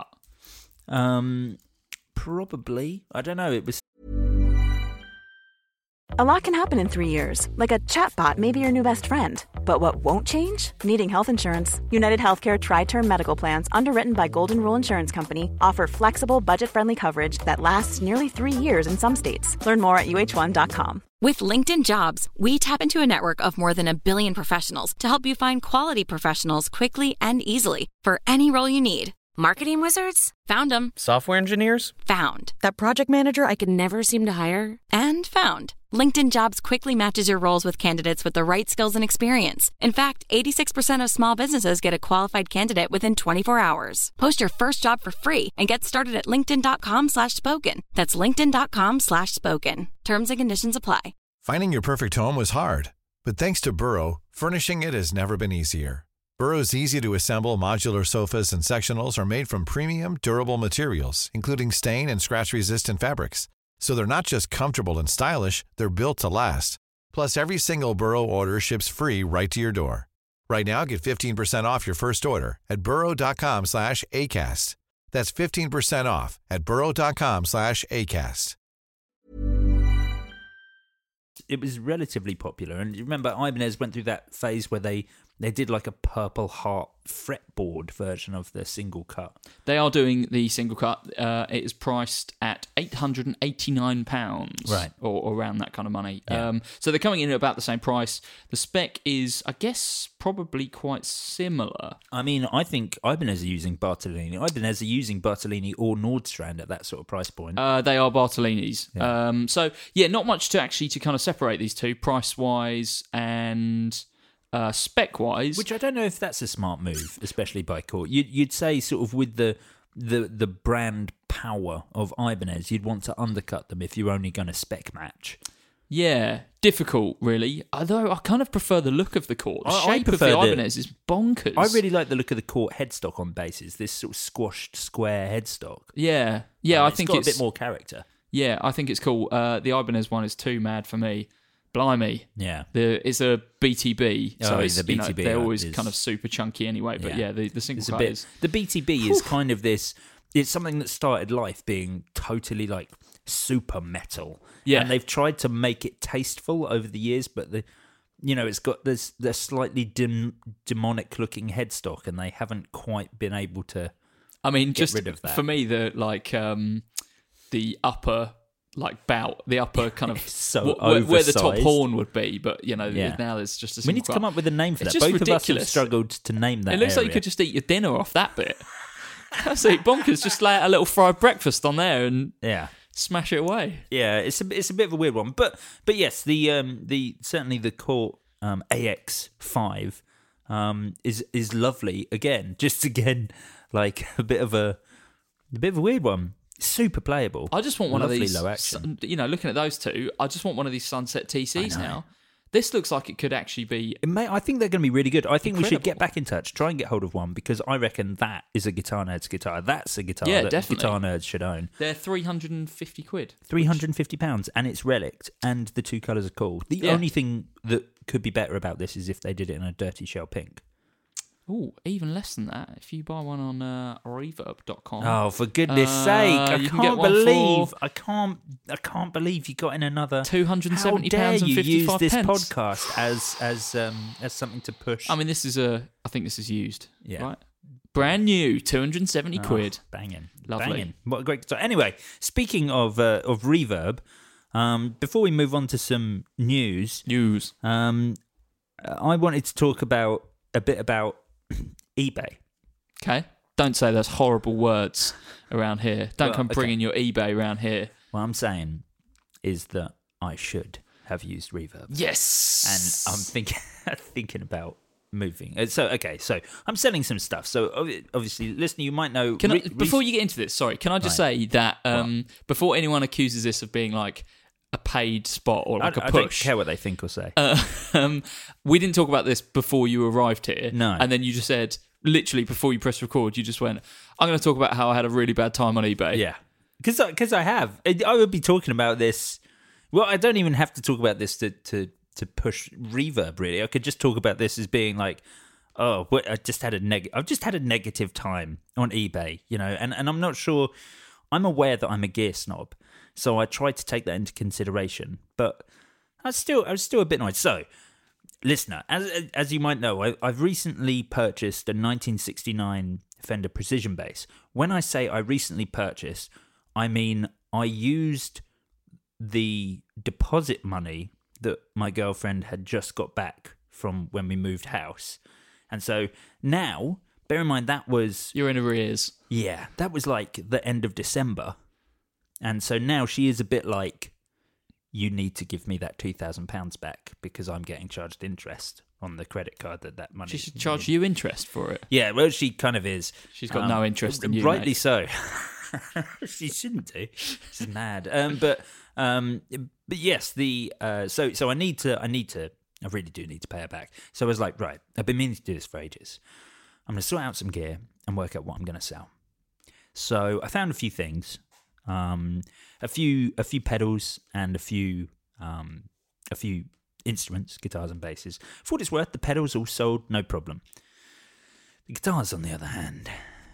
Um, probably. I don't know. It was. A lot can happen in three years, like a chatbot may be your new best friend. But what won't change? Needing health insurance. United Healthcare Tri-Term Medical Plans, underwritten by Golden Rule Insurance Company, offer flexible, budget-friendly coverage that lasts nearly three years in some states. Learn more at U H one dot com. With LinkedIn Jobs, we tap into a network of more than a billion professionals to help you find quality professionals quickly and easily for any role you need. Marketing wizards? Found them. Software engineers? Found. That project manager I could never seem to hire? And found. LinkedIn Jobs quickly matches your roles with candidates with the right skills and experience. In fact, eighty-six percent of small businesses get a qualified candidate within twenty-four hours. Post your first job for free and get started at linkedin.com slash spoken. That's linkedin.com slash spoken. Terms and conditions apply. Finding your perfect home was hard, but thanks to Burrow, furnishing it has never been easier. Burrow's easy-to-assemble modular sofas and sectionals are made from premium, durable materials, including stain and scratch-resistant fabrics. So they're not just comfortable and stylish, they're built to last. Plus, every single Burrow order ships free right to your door. Right now, get fifteen percent off your first order at burrow.com slash ACAST. That's fifteen percent off at burrow.com slash ACAST. It was relatively popular, and you remember Ibanez went through that phase where they they did like a Purple Heart fretboard version of the single cut. They are doing the single cut. Uh, it is priced at eight hundred and eighty-nine pounds, Right. or, or around that kind of money. Yeah. Um, so they're coming in at about the same price. The spec is, I guess, probably quite similar. I mean, I think Ibanez are using Bartolini. Ibanez are using Bartolini or Nordstrand at that sort of price point. Uh, they are Bartolinis. Yeah. Um, so yeah, not much to actually to kind of separate these two price wise and uh, spec wise. Which I don't know if that's a smart move, especially by Court. You'd, you'd say sort of with the, the the brand power of Ibanez, you'd want to undercut them if you're only going to spec match. Yeah, difficult, really. Although I kind of prefer the look of the court. The I- I shape of the prefer the- Ibanez is bonkers. I really like the look of the court headstock on bases. This sort of squashed square headstock. Yeah, yeah. Uh, I it's think got it's a bit more character. Yeah, I think it's cool. Uh, the Ibanez one is too mad for me. Blimey. Yeah. The it's a B T B, so Oh, it's, the you know, B T B they're always is- kind of super chunky anyway. But yeah, Yeah. the, the single It's a cut bit. is The B T B is kind of this. It's something that started life being totally like super metal. Yeah. and they've tried to make it tasteful over the years, but the, you know, it's got this the slightly dim, demonic looking headstock, and they haven't quite been able to. I mean, get just rid of that. for me, the like um, the upper like bout, the upper kind of It's so wh- where, where the top oversized. horn would be, but you know, Yeah. now there's just a We single need to cut. come up with a name for It's that. just Both of us have ridiculous. struggled to name that. It looks like you area. could just eat your dinner off that bit. That's it, bonkers. Just lay out a little fried breakfast on there and Yeah. smash it away. Yeah, it's a it's a bit of a weird one, but but yes, the um the certainly the Court um, A X five um is is lovely again, just again like a bit of a a bit of a weird one. Super playable. I just want one Lovely of these. low action. sun- You know, looking at those two, I just want one of these Sunset T Cs I know. now. This looks like it could actually be. It may, I think they're going to be really good. I think we should Incredible. get back in touch, try and get hold of one, because I reckon that is a Guitar Nerds guitar. That's a guitar Yeah, that definitely. Guitar Nerds should own. They're three hundred and fifty quid. three hundred fifty pounds, and it's relict, and the two colours are cool. The Yeah. only thing that could be better about this is if they did it in a dirty shell pink. Oh, even less than that. If you buy one on uh, reverb dot com. Oh, for goodness Uh, sake! I you can get can't one believe for I can't I can't believe you got in another two hundred and seventy How dare pounds and you use fifty-five this pence. podcast as as um as something to push? I mean, this is a. I think this is used. Yeah. Right. Brand new, two hundred and seventy Oh, quid. banging, Lovely. banging. What a great guitar! Anyway, speaking of uh, of reverb, um, before we move on to some news, News. um, I wanted to talk about a bit about eBay. Okay. Don't say those horrible words around here. Don't Well, come okay. bringing your eBay around here. What I'm saying is that I should have used reverb. Yes. And I'm thinking thinking about moving. Uh, So okay, so I'm selling some stuff. So obvi- obviously, listener, you might know. Can I, re- before re- you get into this, sorry, can I just Right. say that um, before anyone accuses this of being like a paid spot or like I, a I don't push, care what they think or say. uh, um, we didn't talk about this before you arrived here. No. And then you just said, literally before you press record, you just went, I'm going to talk about how I had a really bad time on eBay. yeah, because because I have. I I would be talking about this. Well, I don't even have to talk about this to to to push reverb. Really, I could just talk about this as being like, oh, what, I just had a neg. I've just had a negative time on eBay. You know, and and I'm not sure. I'm aware that I'm a gear snob, so I try to take that into consideration. But I still I was still a bit annoyed. So, listener, as as you might know, I, I've recently purchased a nineteen sixty-nine Fender Precision bass. When I say I recently purchased, I mean I used the deposit money that my girlfriend had just got back from when we moved house. And so now, bear in mind that was, You're in arrears. yeah, that was like the end of December. And so now she is a bit like, you need to give me that two thousand pounds back because I'm getting charged interest on the credit card that that money. She should charge you interest for it. Yeah, well, she kind of is. She's got no interest in you, Rightly mate. so. She shouldn't do. She's mad. Um, but um, but yes, the uh, so so I need to I need to I really do need to pay her back. So I was like, right, I've been meaning to do this for ages. I'm going to sort out some gear and work out what I'm going to sell. So I found a few things, um, a few a few pedals and a few um, a few instruments, guitars and basses. For what it's worth, the pedals all sold, no problem. The guitars, on the other hand.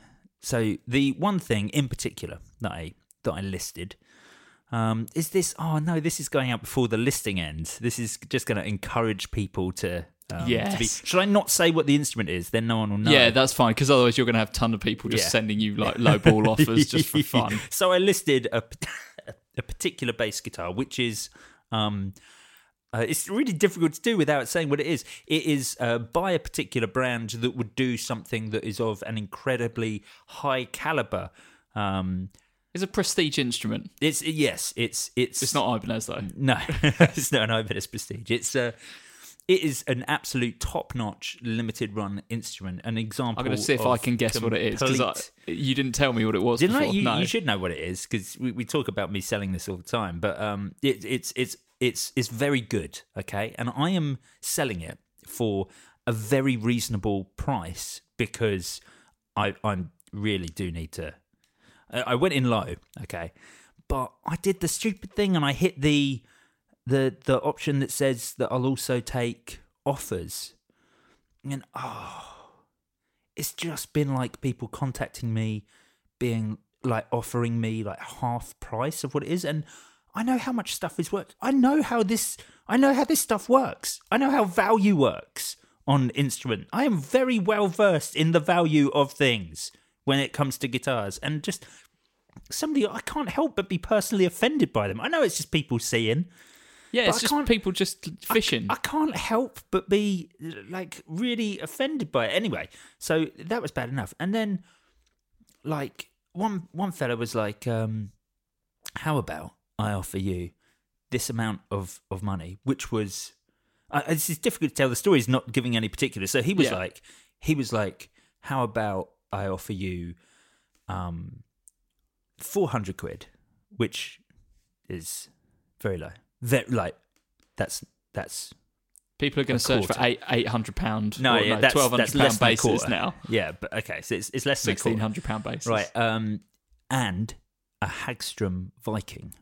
So the one thing in particular that I that I listed um, is this. Oh no, this is going out before the listing ends. This is just going to encourage people to. Um, to be, Yes. should I not say what the instrument is? Then no one will know. Yeah, that's fine, because otherwise you're going to have a ton of people just Yeah. sending you like low ball offers just for fun. So I listed a, a particular bass guitar, which is um, uh, it's really difficult to do without saying what it is. It is uh, by a particular brand that would do something that is of an incredibly high caliber. Um, It's a prestige instrument. it's yes, it's it's It's not Ibanez, though. no, it's not an Ibanez Prestige. It's uh, it is an absolute top-notch limited run instrument. An example. I'm going to see if of I can guess what it is, because complete- you didn't tell me what it was Didn't I? before. You, no. you should know what it is because we, we talk about me selling this all the time. But um, it, it's it's it's it's very good, okay? And I am selling it for a very reasonable price because I I really do need to. I went in low, okay, but I did the stupid thing and I hit the the the option that says that I'll also take offers, and oh, it's just been like people contacting me, being like offering me like half price of what it is, and I know how much stuff is worth. I know how this. I know how this stuff works. I know how value works on instrument. I am very well versed in the value of things when it comes to guitars, and just somebody I can't help but be personally offended by them. I know it's just people seeing. Yeah, it's just people just fishing. I, I can't help but be like really offended by it. Anyway, so that was bad enough, and then like one one fella was like, um, "How about I offer you this amount of, of money," which was, uh, this is difficult to tell the story, is not giving any particulars. So he was Yeah. like, he was like, "How about I offer you um, four hundred quid," which is very low. Very, like, that's, that's, People are going a to search quarter. for eight eight hundred pound. no, or, yeah, no that's, twelve hundred that's less pound than a bases quarter. now. Yeah, but okay, so it's, it's less than a Sixteen quarter. hundred pound bases. Right, um, and a Hagstrom Viking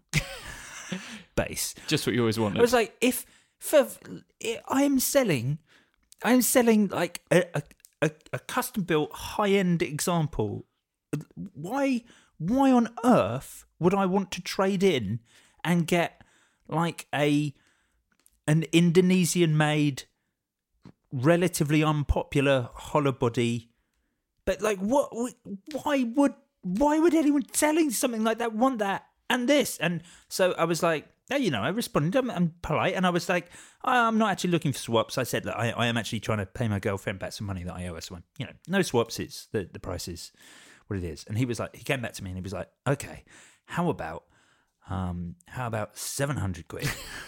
bass. Just what you always wanted. I was like, if for I am selling, I am selling like a a, a, a custom built high end example. Why why on earth would I want to trade in and get like a an Indonesian made, relatively unpopular hollow body? But like, what? Why would why would anyone selling something like that want that and this? And so I was like, oh, you know, I responded. I'm, I'm polite, and I was like, I'm not actually looking for swaps. I said that I, I am actually trying to pay my girlfriend back some money that I owe her. So, you know, no swaps. It's the the price is what it is. And he was like, he came back to me and he was like, okay, how about um, how about seven hundred quid?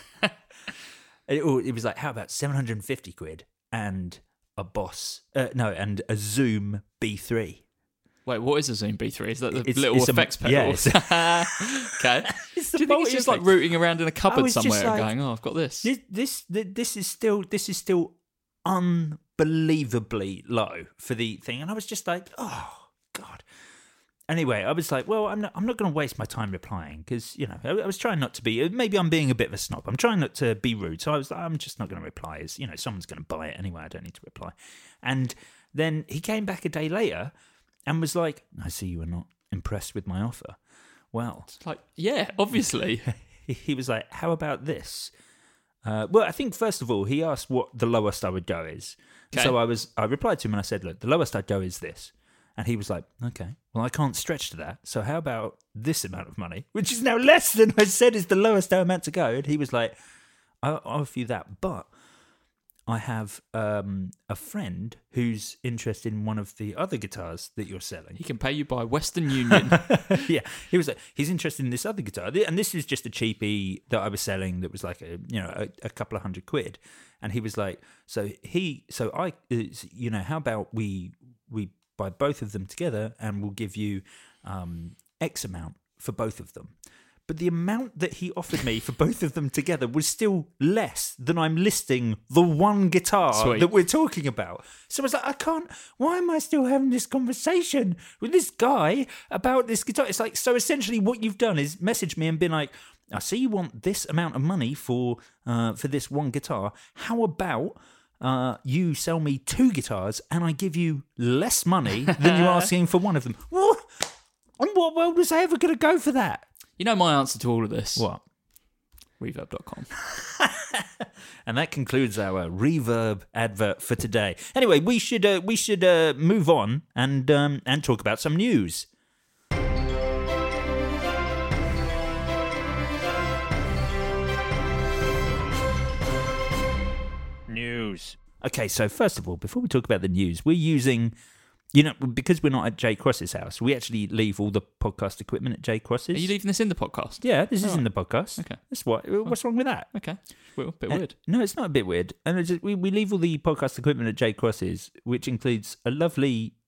it, or it was like, how about seven hundred and fifty quid and a Boss? Uh, no, and a Zoom B three. Wait, what is a Zoom B three? Is that the It's- little it's a- effects yeah, pedals? okay. It's Do the you think it's just like multi-effects. rooting around in a I cupboard was just somewhere like, going, oh, I've got this? This, this this is still this is still unbelievably low for the thing, and I was just like, oh god. Anyway, I was like, well, I'm not I'm not going to waste my time replying because you know I, I was trying not to be. Maybe I'm being a bit of a snob. I'm trying not to be rude, so I was like, I'm just not going to reply. As you know, someone's going to buy it anyway. I don't need to reply. And then he came back a day later and was like, I see you were not impressed with my offer. Well, It's like, yeah, obviously. he was like, how about this? Uh, well, I think first of all, he asked what the lowest I would go is. Okay. So I was, I replied to him and I said, look, the lowest I'd go is this. And he was like, okay, well, I can't stretch to that. So how about this amount of money, which is now less than I said is the lowest I meant to go. And he was like, I'll, I'll offer you that. But I have um, a friend who's interested in one of the other guitars that you're selling. He can pay you by Western Union. yeah, he was like, he's interested in this other guitar, and this is just a cheapie that I was selling that was like a you know a, a couple of hundred quid, and he was like, so he, so I, you know, how about we we buy both of them together, and we'll give you um, X amount for both of them. But the amount that he offered me for both of them together was still less than I'm listing the one guitar Sweet. that we're talking about. So I was like, I can't, why am I still having this conversation with this guy about this guitar? It's like, so essentially what you've done is message me and been like, I see you want this amount of money for uh, for this one guitar. How about uh, you sell me two guitars and I give you less money than you're asking for one of them? What? In what world was I ever going to go for that? You know my answer to all of this? What? Reverb dot com. And that concludes our Reverb advert for today. Anyway, we should uh, we should uh, move on and um, and talk about some news. News. Okay, so first of all, before we talk about the news, we're using, you know, because we're not at Jay Cross's house, we actually leave all the podcast equipment at Jay Cross's. Are you leaving this in the podcast? Yeah, this is Oh. in the podcast. Okay. That's what. What's wrong with that? Okay. Well, a bit Uh, weird. No, it's not a bit weird. And it's just, we, we leave all the podcast equipment at Jay Cross's, which includes a lovely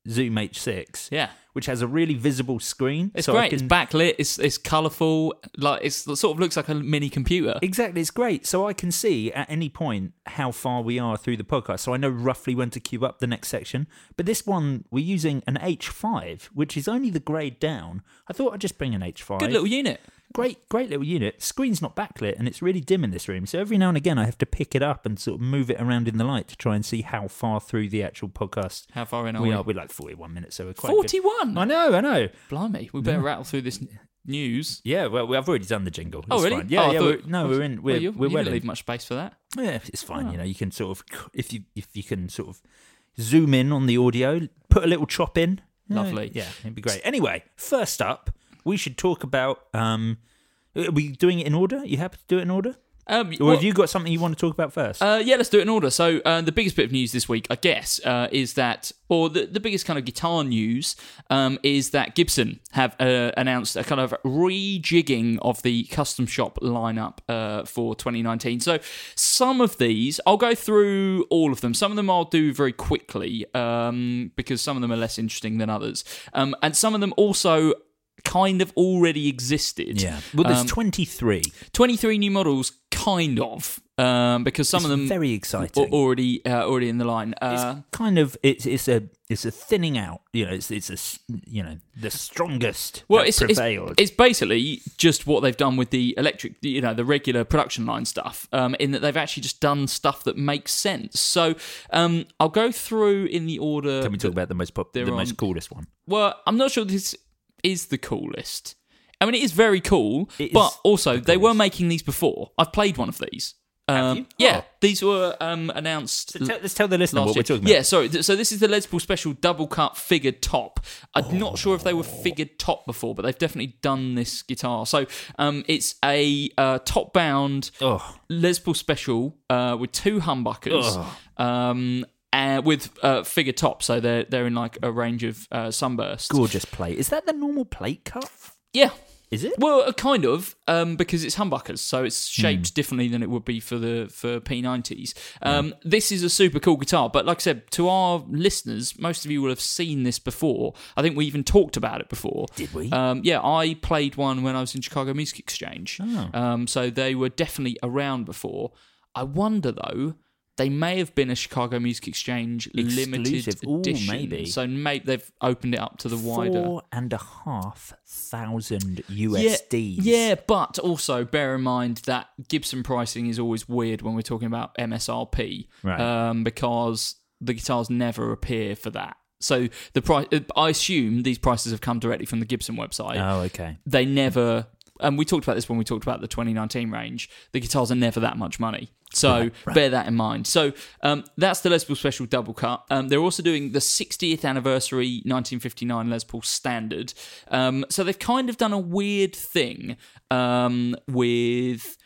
Zoom H six. Yeah. Which has a really visible screen. It's so great. I can... It's backlit. It's it's colourful. Like it's, it sort of looks like a mini computer. Exactly. It's great. So I can see at any point how far we are through the podcast. So I know roughly when to queue up the next section. But this one, we're using an H five, which is only the grade down. I thought I'd just bring an H five. Good little unit. Great, great little unit. Screen's not backlit and it's really dim in this room. So every now and again I have to pick it up and sort of move it around in the light to try and see how far through the actual podcast. How far in are we? we? are. We're like forty-one minutes, so we're quite forty-one? Good. I know, I know. Blimey, we better yeah. rattle through this news. Yeah, well, I've already done the jingle. It's oh, really? Fine. Yeah, oh, yeah. thought, We're, no, we're in. We're, well, you, we're you well didn't in. leave much space for that. Yeah, it's fine. Oh. You know, you can sort of if you if you can sort of zoom in on the audio, put a little chop in. Lovely. Yeah, it'd be great. Anyway, first up, we should talk about. Um, Are we doing it in order? Are you happy to do it in order? Um, or well, have you got something you want to talk about first? Uh, yeah, let's do it in order. So uh, the biggest bit of news this week, I guess, uh, is that, or the, the biggest kind of guitar news um, is that Gibson have uh, announced a kind of rejigging of the custom shop lineup uh, for twenty nineteen. So some of these, I'll go through all of them. Some of them I'll do very quickly um, because some of them are less interesting than others. Um, and some of them also kind of already existed. Yeah. Well, there's um, twenty-three. twenty-three new models, kind of, um, because some it's of them very exciting. Are already uh, already in the line. Uh, it's kind of it's it's a it's a thinning out. You know, it's it's a you know the strongest. Well, that it's, it's it's basically just what they've done with the electric, you know, the regular production line stuff. Um, in that they've actually just done stuff that makes sense. So, um, I'll go through in the order. Can we talk about the most pop, the on, most coolest one? Well, I'm not sure this is the coolest. I mean, it is very cool, it but also the they were making these before. I've played one of these. Um, Have you? Yeah, oh. these were um, announced. So tell, let's tell the listener what year. we're talking about. Yeah, sorry. So this is the Les Paul Special double cut figured top. I'm oh. not sure if they were figured top before, but they've definitely done this guitar. So um, it's a uh, top bound oh. Les Paul Special uh, with two humbuckers. Oh. Um, Uh, with uh, figure top, so they're they're in like a range of uh, sunbursts. Gorgeous plate. Is that the normal plate cut? Yeah. Is it? Well, uh, kind of, um, because it's humbuckers, so it's shaped mm. differently than it would be for the for P nineties. Um, mm. This is a super cool guitar, but like I said, to our listeners, most of you will have seen this before. I think we even talked about it before. Did we? Um, yeah, I played one when I was in Chicago Music Exchange. Oh. Um, so they were definitely around before. I wonder though. They may have been a Chicago Music Exchange Exclusive. limited Ooh, edition. maybe. So maybe they've opened it up to the wider. Four and a half thousand U S Ds. Yeah, yeah, but also bear in mind that Gibson pricing is always weird when we're talking about M S R P, right? Um, because the guitars never appear for that. So the price, I assume these prices have come directly from the Gibson website. Oh, okay. They never. And we talked about this when we talked about the twenty nineteen range. The guitars are never that much money. So right, right. bear that in mind. So um, that's the Les Paul Special double cut. Um, they're also doing the sixtieth anniversary nineteen fifty-nine Les Paul Standard. Um, so they've kind of done a weird thing um, with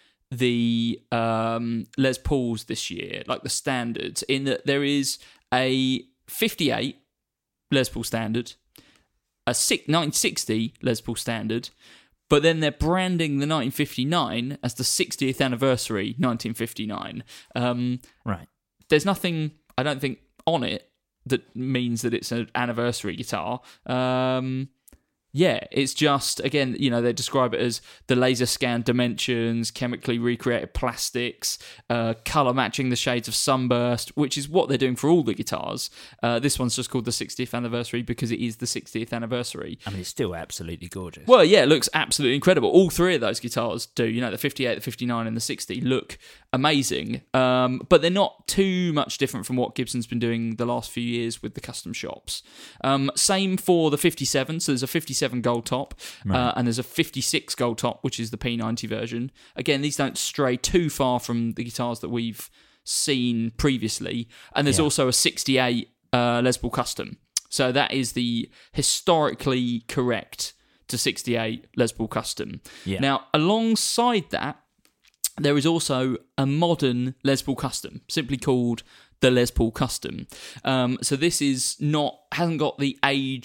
the um, Les Pauls this year, like the standards, in that there is a fifty-eight Les Paul Standard, a nineteen sixty Les Paul Standard, but then they're branding the nineteen fifty-nine as the sixtieth anniversary nineteen fifty-nine. Um, right. There's nothing, I don't think, on it that means that it's an anniversary guitar. Um, yeah, it's just, again, you know, they describe it as the laser scan dimensions, chemically recreated plastics, uh, colour matching the shades of sunburst, which is what they're doing for all the guitars. Uh, this one's just called the sixtieth anniversary because it is the sixtieth anniversary. I mean, it's still absolutely gorgeous. Well, yeah, it looks absolutely incredible. All three of those guitars do. You know, the fifty-eight, the fifty-nine, and the sixty look amazing, um, but they're not too much different from what Gibson's been doing the last few years with the custom shops. Um, same for the fifty-seven. So there's a fifty-seven gold top, right. uh, and there's a fifty-six gold top, which is the P ninety version. Again, these don't stray too far from the guitars that we've seen previously. And there's yeah. also a sixty-eight uh, Les Paul Custom. So that is the historically correct to sixty-eight Les Paul Custom. Yeah. Now, alongside that, there is also a modern Les Paul Custom, simply called the Les Paul Custom. Um, so this is not hasn't got the aged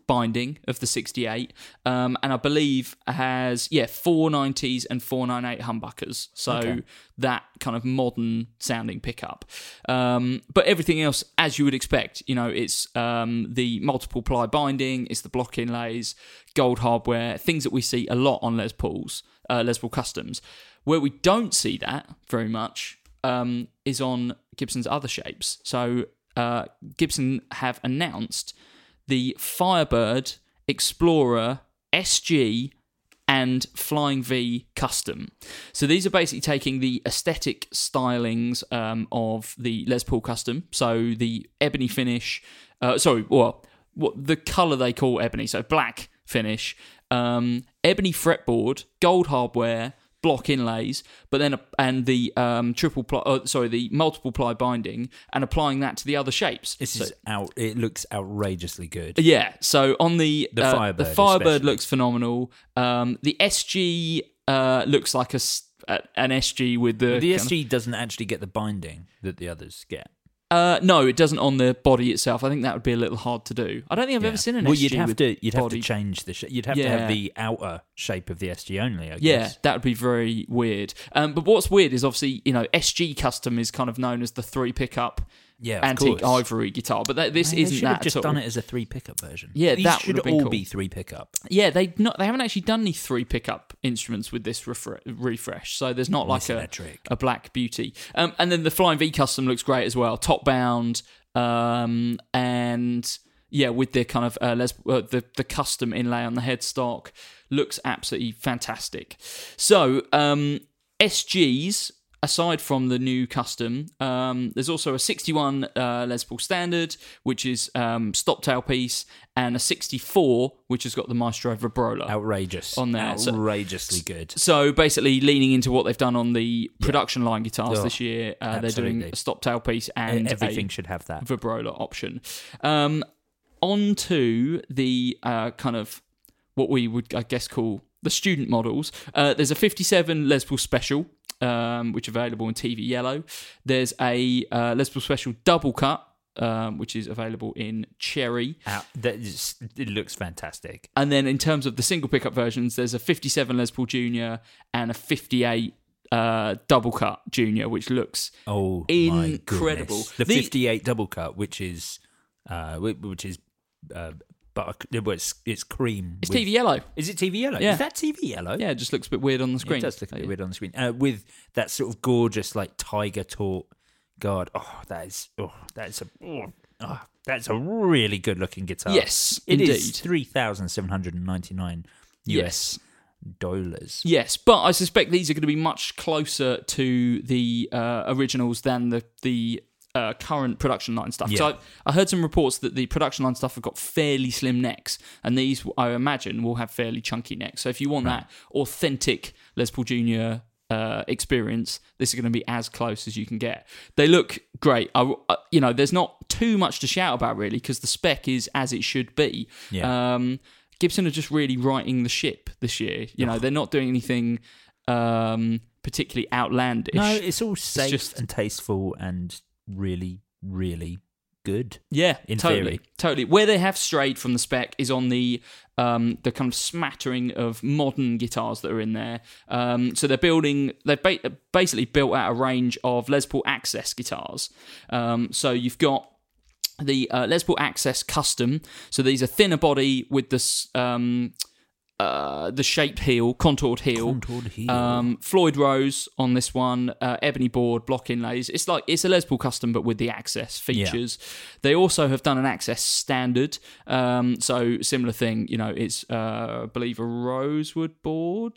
binding of the sixty-eight, um, and I believe has yeah four nineties and four ninety-eight humbuckers, so okay. that kind of modern sounding pickup. Um, but everything else, as you would expect, you know, it's um, the multiple ply binding, it's the block inlays, gold hardware, things that we see a lot on Les Pauls, uh, Les Paul Customs. Where we don't see that very much um, is on Gibson's other shapes. So uh, Gibson have announced the Firebird, Explorer, S G, and Flying V Custom. So these are basically taking the aesthetic stylings um, of the Les Paul Custom. So the ebony finish, uh, sorry, well, what the colour they call ebony, so black finish, um, ebony fretboard, gold hardware, block inlays, but then and the um, triple ply, uh, sorry, the multiple ply binding, and applying that to the other shapes. This so, is out. It looks outrageously good. Yeah. So on the the uh, Firebird, the Firebird especially. looks phenomenal. Um, the S G uh, looks like a an S G with the the S G doesn't actually get the binding that the others get. Uh, no, it doesn't on the body itself. I think that would be a little hard to do. I don't think I've yeah. ever seen an well, S G you'd have with to you'd body. have to change the shape. You'd have yeah. to have the outer shape of the S G only. I yeah, guess. that would be very weird. Um, but what's weird is obviously you know S G Custom is kind of known as the three pickup yeah, of antique course. ivory guitar, but that, this Man, isn't they should that have just at all. done it as a three pickup version. Yeah, These that should would have been all cool. be three pickup. Yeah, they not they haven't actually done any three pickup instruments with this refre- refresh, so there's not like a, a Black Beauty. Um, and then the Flying V Custom looks great as well, top bound, um, and yeah, with the kind of uh, Les- uh, the the custom inlay on the headstock, looks absolutely fantastic. So um, S Gs. Aside from the new custom, um, there's also a sixty-one uh, Les Paul Standard, which is um, stop tailpiece, and a sixty-four, which has got the Maestro Vibrola. Outrageous. On there. Outrageously so, good. So basically leaning into what they've done on the production yeah. line guitars oh, this year. Uh, they're absolutely. doing a stop tailpiece and everything a should have that Vibrola option. Um, on to the uh, kind of what we would, I guess, call the student models. Uh, there's a fifty-seven Les Paul Special, Um, which is available in T V yellow. There's a uh, Les Paul Special double cut, um, which is available in cherry. Uh, that is, it looks fantastic. And then in terms of the single pickup versions, there's a fifty-seven Les Paul Junior and a fifty-eight uh, double cut Junior, which looks oh incredible. My the, the fifty-eight double cut, which is uh, which is. Uh, But it's, it's cream. It's with, T V yellow. Is it T V yellow? Yeah. Is that T V yellow? Yeah, it just looks a bit weird on the screen. It does look a bit weird on the screen. Uh, with that sort of gorgeous, like, tiger taut. God, oh, that is, oh, that is a, oh, oh, that's a really good looking guitar. Yes, it indeed. is three thousand seven hundred ninety-nine U S yes. dollars. Yes, but I suspect these are going to be much closer to the uh, originals than the the. Uh, current production line stuff. Yeah. So I, I heard some reports that the production line stuff have got fairly slim necks, and these, I imagine, will have fairly chunky necks. So if you want right. that authentic Les Paul Junior uh, experience, this is going to be as close as you can get. They look great. I, I, you know, there's not too much to shout about really because the spec is as it should be. Yeah. Um, Gibson are just really righting the ship this year. You know, oh. they're not doing anything um, particularly outlandish. No, it's all safe just, and tasteful and really, really good. Yeah, in totally, theory. totally. Where they have strayed from the spec is on the um, the kind of smattering of modern guitars that are in there. Um, so they're building, they've ba- basically built out a range of Les Paul Access guitars. Um, so you've got the uh, Les Paul Access Custom. So these are thinner body with this. Um, Uh, the shaped heel, contoured heel, contoured heel. Um, Floyd Rose on this one, uh, ebony board, block inlays. It's like it's a Les Paul Custom, but with the Access features. Yeah. They also have done an Access Standard, um, so similar thing. You know, it's uh, I believe a rosewood board.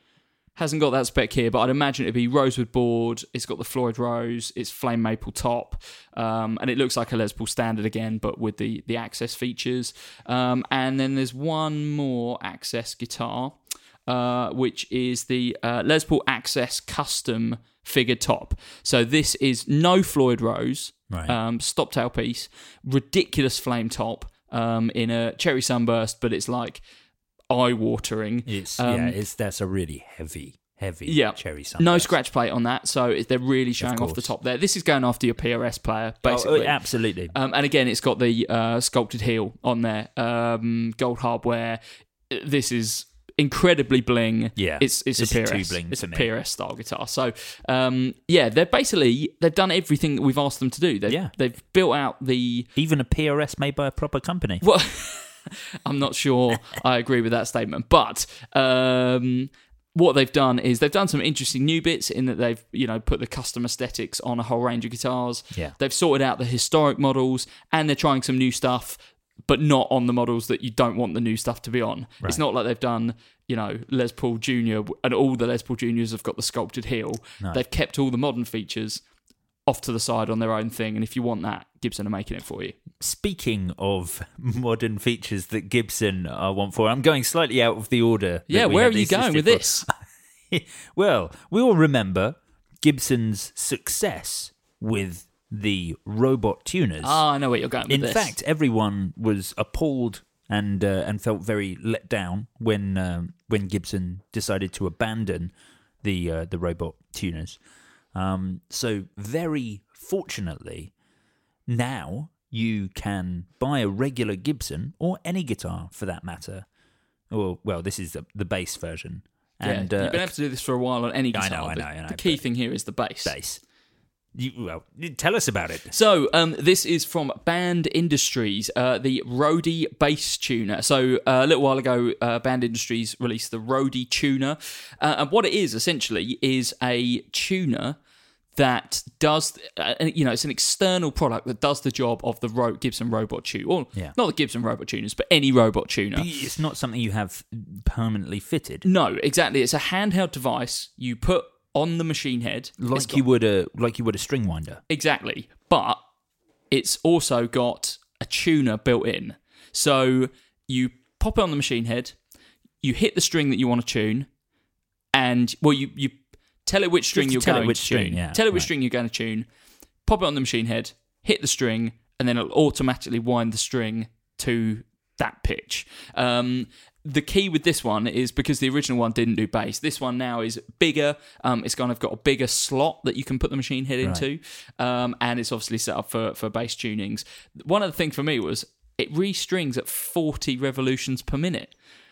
Hasn't got that spec here, but I'd imagine it'd be rosewood board. It's got the Floyd Rose. It's flame maple top, um, and it looks like a Les Paul Standard again, but with the the Access features. Um, and then there's one more Access guitar, uh, which is the uh, Les Paul Access Custom figured top. So this is no Floyd Rose, right. um, stop tailpiece, ridiculous flame top um, in a cherry sunburst, but it's like eye-watering. It's um, yeah, it's that's a really heavy, heavy yeah. cherry sunburst. No scratch plate on that, so it- they're really showing off the top there. This is going after your P R S player, basically. Oh, absolutely. Um, and again, it's got the uh, sculpted heel on there, um, gold hardware. This is incredibly bling. Yeah, it's it's this a P R is S. too bling it's for a me. P R S style guitar. So um, yeah, they're basically they've done everything that we've asked them to do. They've, Yeah. they've built out the Even a P R S made by a proper company. well. I'm not sure I agree with that statement, but um, what they've done is they've done some interesting new bits in that they've you know put the custom aesthetics on a whole range of guitars. Yeah. They've sorted out the historic models and they're trying some new stuff, but not on the models that you don't want the new stuff to be on. Right. It's not like they've done you know Les Paul Junior and all the Les Paul Juniors have got the sculpted heel. No. They've kept all the modern features off to the side on their own thing, and if you want that, Gibson are making it for you. Speaking of modern features that Gibson uh, want for, I'm going slightly out of the order. that Yeah, we where had are you these going with listed this? for. Well, we all remember Gibson's success with the robot tuners. Ah, I know where you're going with In this. fact, everyone was appalled and uh, and felt very let down when um, when Gibson decided to abandon the uh, the robot tuners. Um, so very fortunately, now you can buy a regular Gibson or any guitar for that matter. Or well, this is the, the bass version. And yeah, uh, you've been able to do this for a while on any I guitar. know, I but know, I know, the key but- thing here is the bass. bass. You, well, tell us about it. So, um, this is from Band Industries, uh, the Roadie Bass Tuner. So, uh, a little while ago, uh, Band Industries released the Roadie Tuner. Uh, and what it is, essentially, is a tuner that does, uh, you know, it's an external product that does the job of the Ro- Gibson Robot Tuner. Or, Yeah. not the Gibson Robot Tuners, but any robot tuner. It's not something you have permanently fitted. No, exactly. It's a handheld device you put on the machine head. It's Like got- you would a like you would a string winder. Exactly. But it's also got a tuner built in. So you pop it on the machine head, you hit the string that you want to tune, and, well, you, you tell it which string to you're tell it going which to string, tune. yeah, tell it which right. string you're going to tune, pop it on the machine head, hit the string, and then it'll automatically wind the string to that pitch. Um, the key with this one is because the original one didn't do bass. This one now is bigger. Um, it's kind of got a bigger slot that you can put the machine head into, um, and it's obviously set up for for bass tunings. One of the things for me was it restrings at forty revolutions per minute.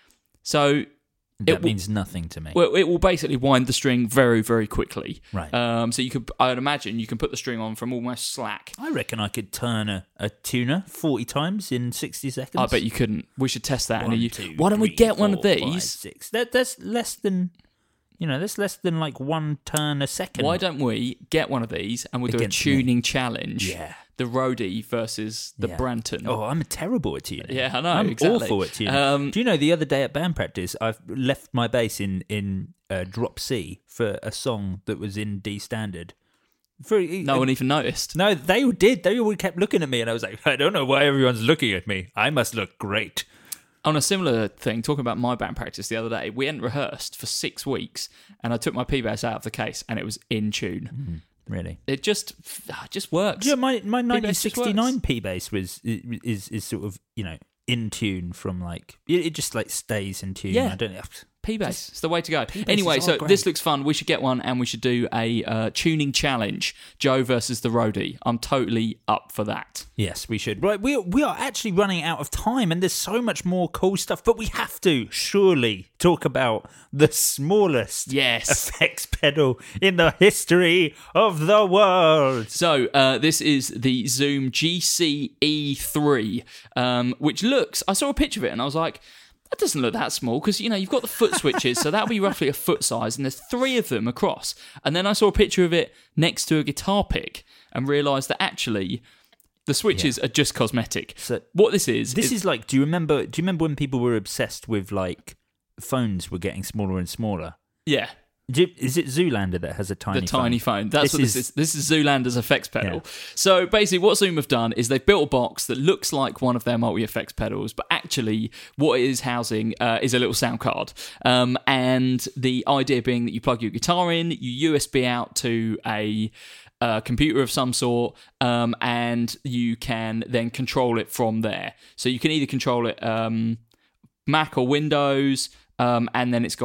So That it will- means nothing to me. well, it will basically wind the string very, very quickly. Right. Um, so you could, I would imagine, you can put the string on from almost slack. I reckon I could turn a, a tuner forty times in sixty seconds. I bet you couldn't. We should test that. One, and you, two, why don't we three, get one of four, these? five, six. That, that's less than, you know, that's less than like one turn a second. Why don't we get one of these and we'll do a Against me. tuning challenge? Yeah. The Roadie versus the Yeah. Branton. Oh, I'm terrible at tuning. Yeah, I know, I'm exactly. awful at tuning. Um, Do you know the other day at band practice, I've left my bass in in uh, drop C for a song that was in D standard. For, no one even noticed. No, they all did. They all kept looking at me, and I was like, I don't know why everyone's looking at me. I must look great. On a similar thing, talking about my band practice the other day, we hadn't rehearsed for six weeks, and I took my P-Bass out of the case, and it was in tune. Mm, really? It just, it just works. Yeah, my my P-Bass nineteen just sixty-nine works. P bass was is is sort of you know in tune from like it, it just like stays in tune. Yeah. I don't know. P-Bass, it's the way to go. P-Basses Anyway, are so great. this looks fun. We should get one, and we should do a uh, tuning challenge. Joe versus the Roadie. I'm totally up for that. Yes, we should. Right, we we are actually running out of time, and there's so much more cool stuff. But we have to surely talk about the smallest Yes. effects pedal in the history of the world. So uh, this is the Zoom G C E three, um, which looks. I saw a picture of it, and I was like, that doesn't look that small because, you know, you've got the foot switches, so that'll be roughly a foot size, and there's three of them across. And then I saw a picture of it next to a guitar pick and realised that actually the switches are just cosmetic. So what this is... This is like, do you remember? Do you remember when people were obsessed with like phones were getting smaller and smaller? Yeah. Do you- Is it Zoolander that has a tiny The phone? tiny phone. That's This what this is- is. This is Zoolander's effects pedal. Yeah. So basically, what Zoom have done is they've built a box that looks like one of their multi-effects pedals, but actually, what it is housing uh, is a little sound card. Um, and the idea being that you plug your guitar in, you U S B out to a uh, computer of some sort, um, and you can then control it from there. So you can either control it um, Mac or Windows, um, and then it's got a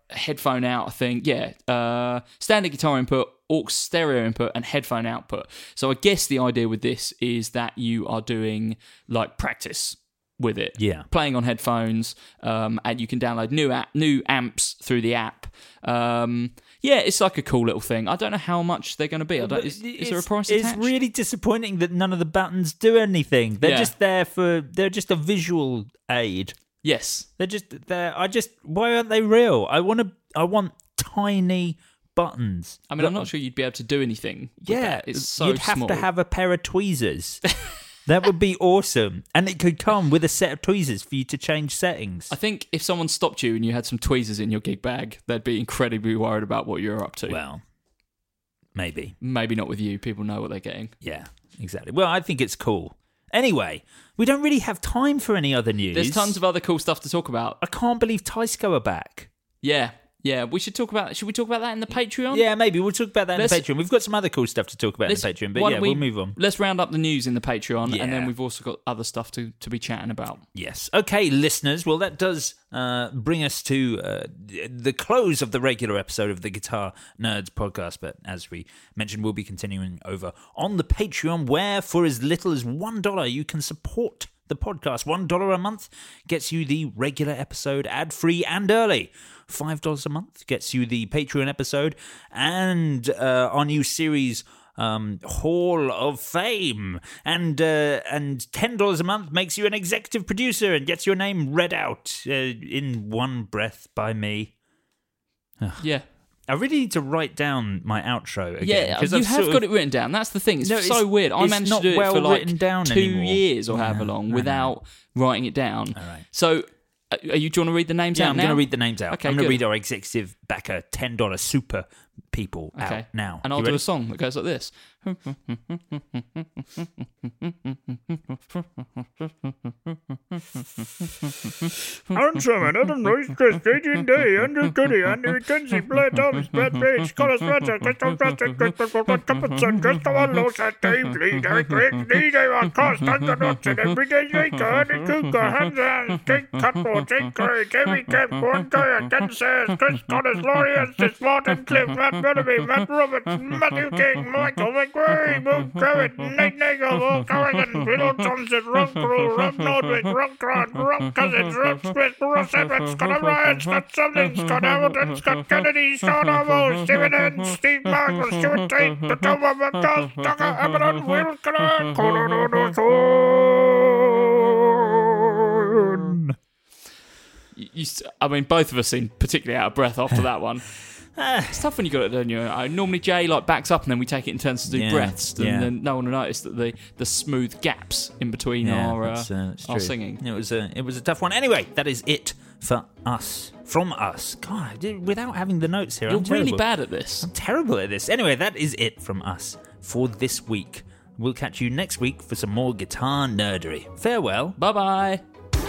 headphone out, I think. Yeah, uh, standard guitar input, aux stereo input, and headphone output. So I guess the idea with this is that you are doing like practice with it. Yeah. Playing on headphones, um, and you can download new app, new amps through the app. Um, yeah, it's like a cool little thing. I don't know how much they're going to be. I don't, is, is there a price attached? It's really disappointing that none of the buttons do anything. They're Yeah. just there for, they're just a visual aid. Yes. They're just there. I just, why aren't they real? I want to, I want tiny buttons. I mean, I'm not sure you'd be able to do anything with Yeah, that. It's so you'd have small. to have a pair of tweezers. That would be awesome. And it could come with a set of tweezers for you to change settings. I think if someone stopped you and you had some tweezers in your gig bag, they'd be incredibly worried about what you're up to. Well, maybe. Maybe not with you. People know what they're getting. Yeah, exactly. Well, I think it's cool. Anyway, we don't really have time for any other news. There's tons of other cool stuff to talk about. I can't believe Tysko are back. Yeah, yeah. We should talk about. Should we talk about that in the Patreon? Yeah, maybe we'll talk about that Let's- in the Patreon. We've got some other cool stuff to talk about in Let's- the Patreon, but why yeah, don't we, we'll move on. Let's round up the news in the Patreon, Yeah. and then we've also got other stuff to, to be chatting about. Yes. Okay, listeners. Well, that does uh, bring us to uh, the close of the regular episode of the Guitar Nerds podcast. But as we mentioned, we'll be continuing over on the Patreon, where for as little as one dollar you can support the podcast. One dollar a month gets you the regular episode ad-free and early. Five dollars a month gets you the Patreon episode and uh, our new series, um, Hall of Fame. And uh, and ten dollars a month makes you an executive producer and gets your name read out uh, in one breath by me. Yeah. I really need to write down my outro again. Yeah, 'cause you I've have sort got of- it written down. That's the thing. It's No, so it's- weird. I it's managed not to do it well for like written down two anymore. years or I however know, long I know. without writing it down. All right. So, uh, are you? Do you want to read the names Yeah, out I'm now? going to read the names out. Okay, I'm going to good. read our executive backer ten dollars super people Okay. out now. And I'll You do ready? a song that goes like this. Handsome and Adam Royce, Chris, Adrian Day, Andrew Goody, Andy McKenzie, Blair Thomas, Brad Page, Colin Spencer, Christopher Preston, Christopher Cuppinson, Christopher Losa, Dave Lee, Derek Riggs, D J Van Cost, Hunter Knudsen, Everyday Jaker, Andy Cooper, Hans Hans, Jake Cutmore, Jake Gray, Jamie Kemp, Gordon Kaya, Ken Sayers, Chris Connors, Laurie Estes, Martin Cliff, Matt Bellamy, Matt Roberts, Matthew King, Michael McRae, Bob Kravitz, Nate Nagel, Will Corrigan, Bill Johnson, Rob Crew, Rob Nordwick, Rob Grant, Rob Cousins, Rob Smith, Ross Evans, Scott O'Brien, Scott Sumlin, Scott Hamilton, Scott Kennedy, Sean Armo, Stephen N, Steve Marshall, Stuart Tate, the Thomas McCall, Tucker Abaddon, Will Clark, Colorado Thorn. You, you, s- I mean, both of us seem particularly out of breath after that one. It's tough when you got it on your own. Normally Jay like backs up and then we take it in turns to do Yeah, breaths, and yeah. then no one will notice that the, the smooth gaps in between Yeah, our, uh, that's, uh, that's our true. singing. It was a it was a tough one. Anyway, that is it for us. From us. God, I did- without having the notes here, You're I'm really terrible. bad at this. I'm terrible at this. Anyway, that is it from us for this week. We'll catch you next week for some more guitar nerdery. Farewell. Bye bye.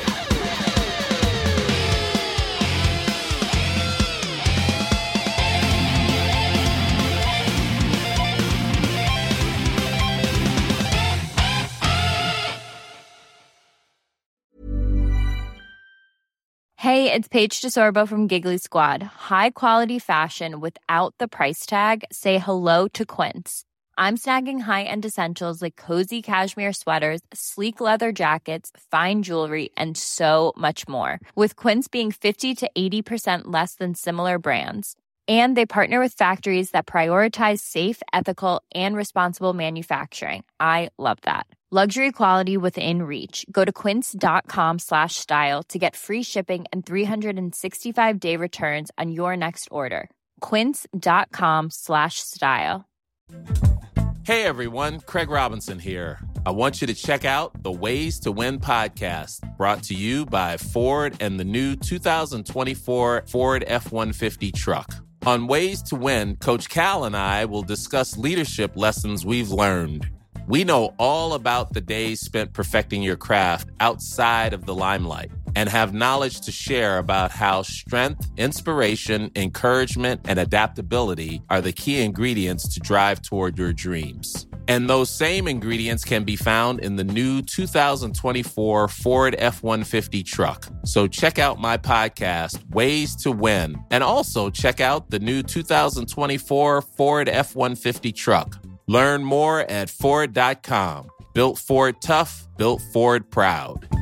Hey, it's Paige DeSorbo from Giggly Squad. High quality fashion without the price tag. Say hello to Quince. I'm snagging high-end essentials like cozy cashmere sweaters, sleek leather jackets, fine jewelry, and so much more. With Quince being fifty to eighty percent less than similar brands. And they partner with factories that prioritize safe, ethical, and responsible manufacturing. I love that. Luxury quality within reach. Go to quince.com slash style to get free shipping and three sixty-five day returns on your next order. Quince.com slash style. Hey everyone, Craig Robinson here. I want you to check out the Ways to Win podcast, brought to you by Ford and the new two thousand twenty-four Ford F one fifty truck. On Ways to Win, Coach Cal and I will discuss leadership lessons we've learned. We know all about the days spent perfecting your craft outside of the limelight and have knowledge to share about how strength, inspiration, encouragement, and adaptability are the key ingredients to drive toward your dreams. And those same ingredients can be found in the new two thousand twenty-four Ford F one fifty truck. So check out my podcast, Ways to Win, and also check out the new two thousand twenty-four Ford F one fifty truck. Learn more at Ford dot com. Built Ford tough, built Ford proud.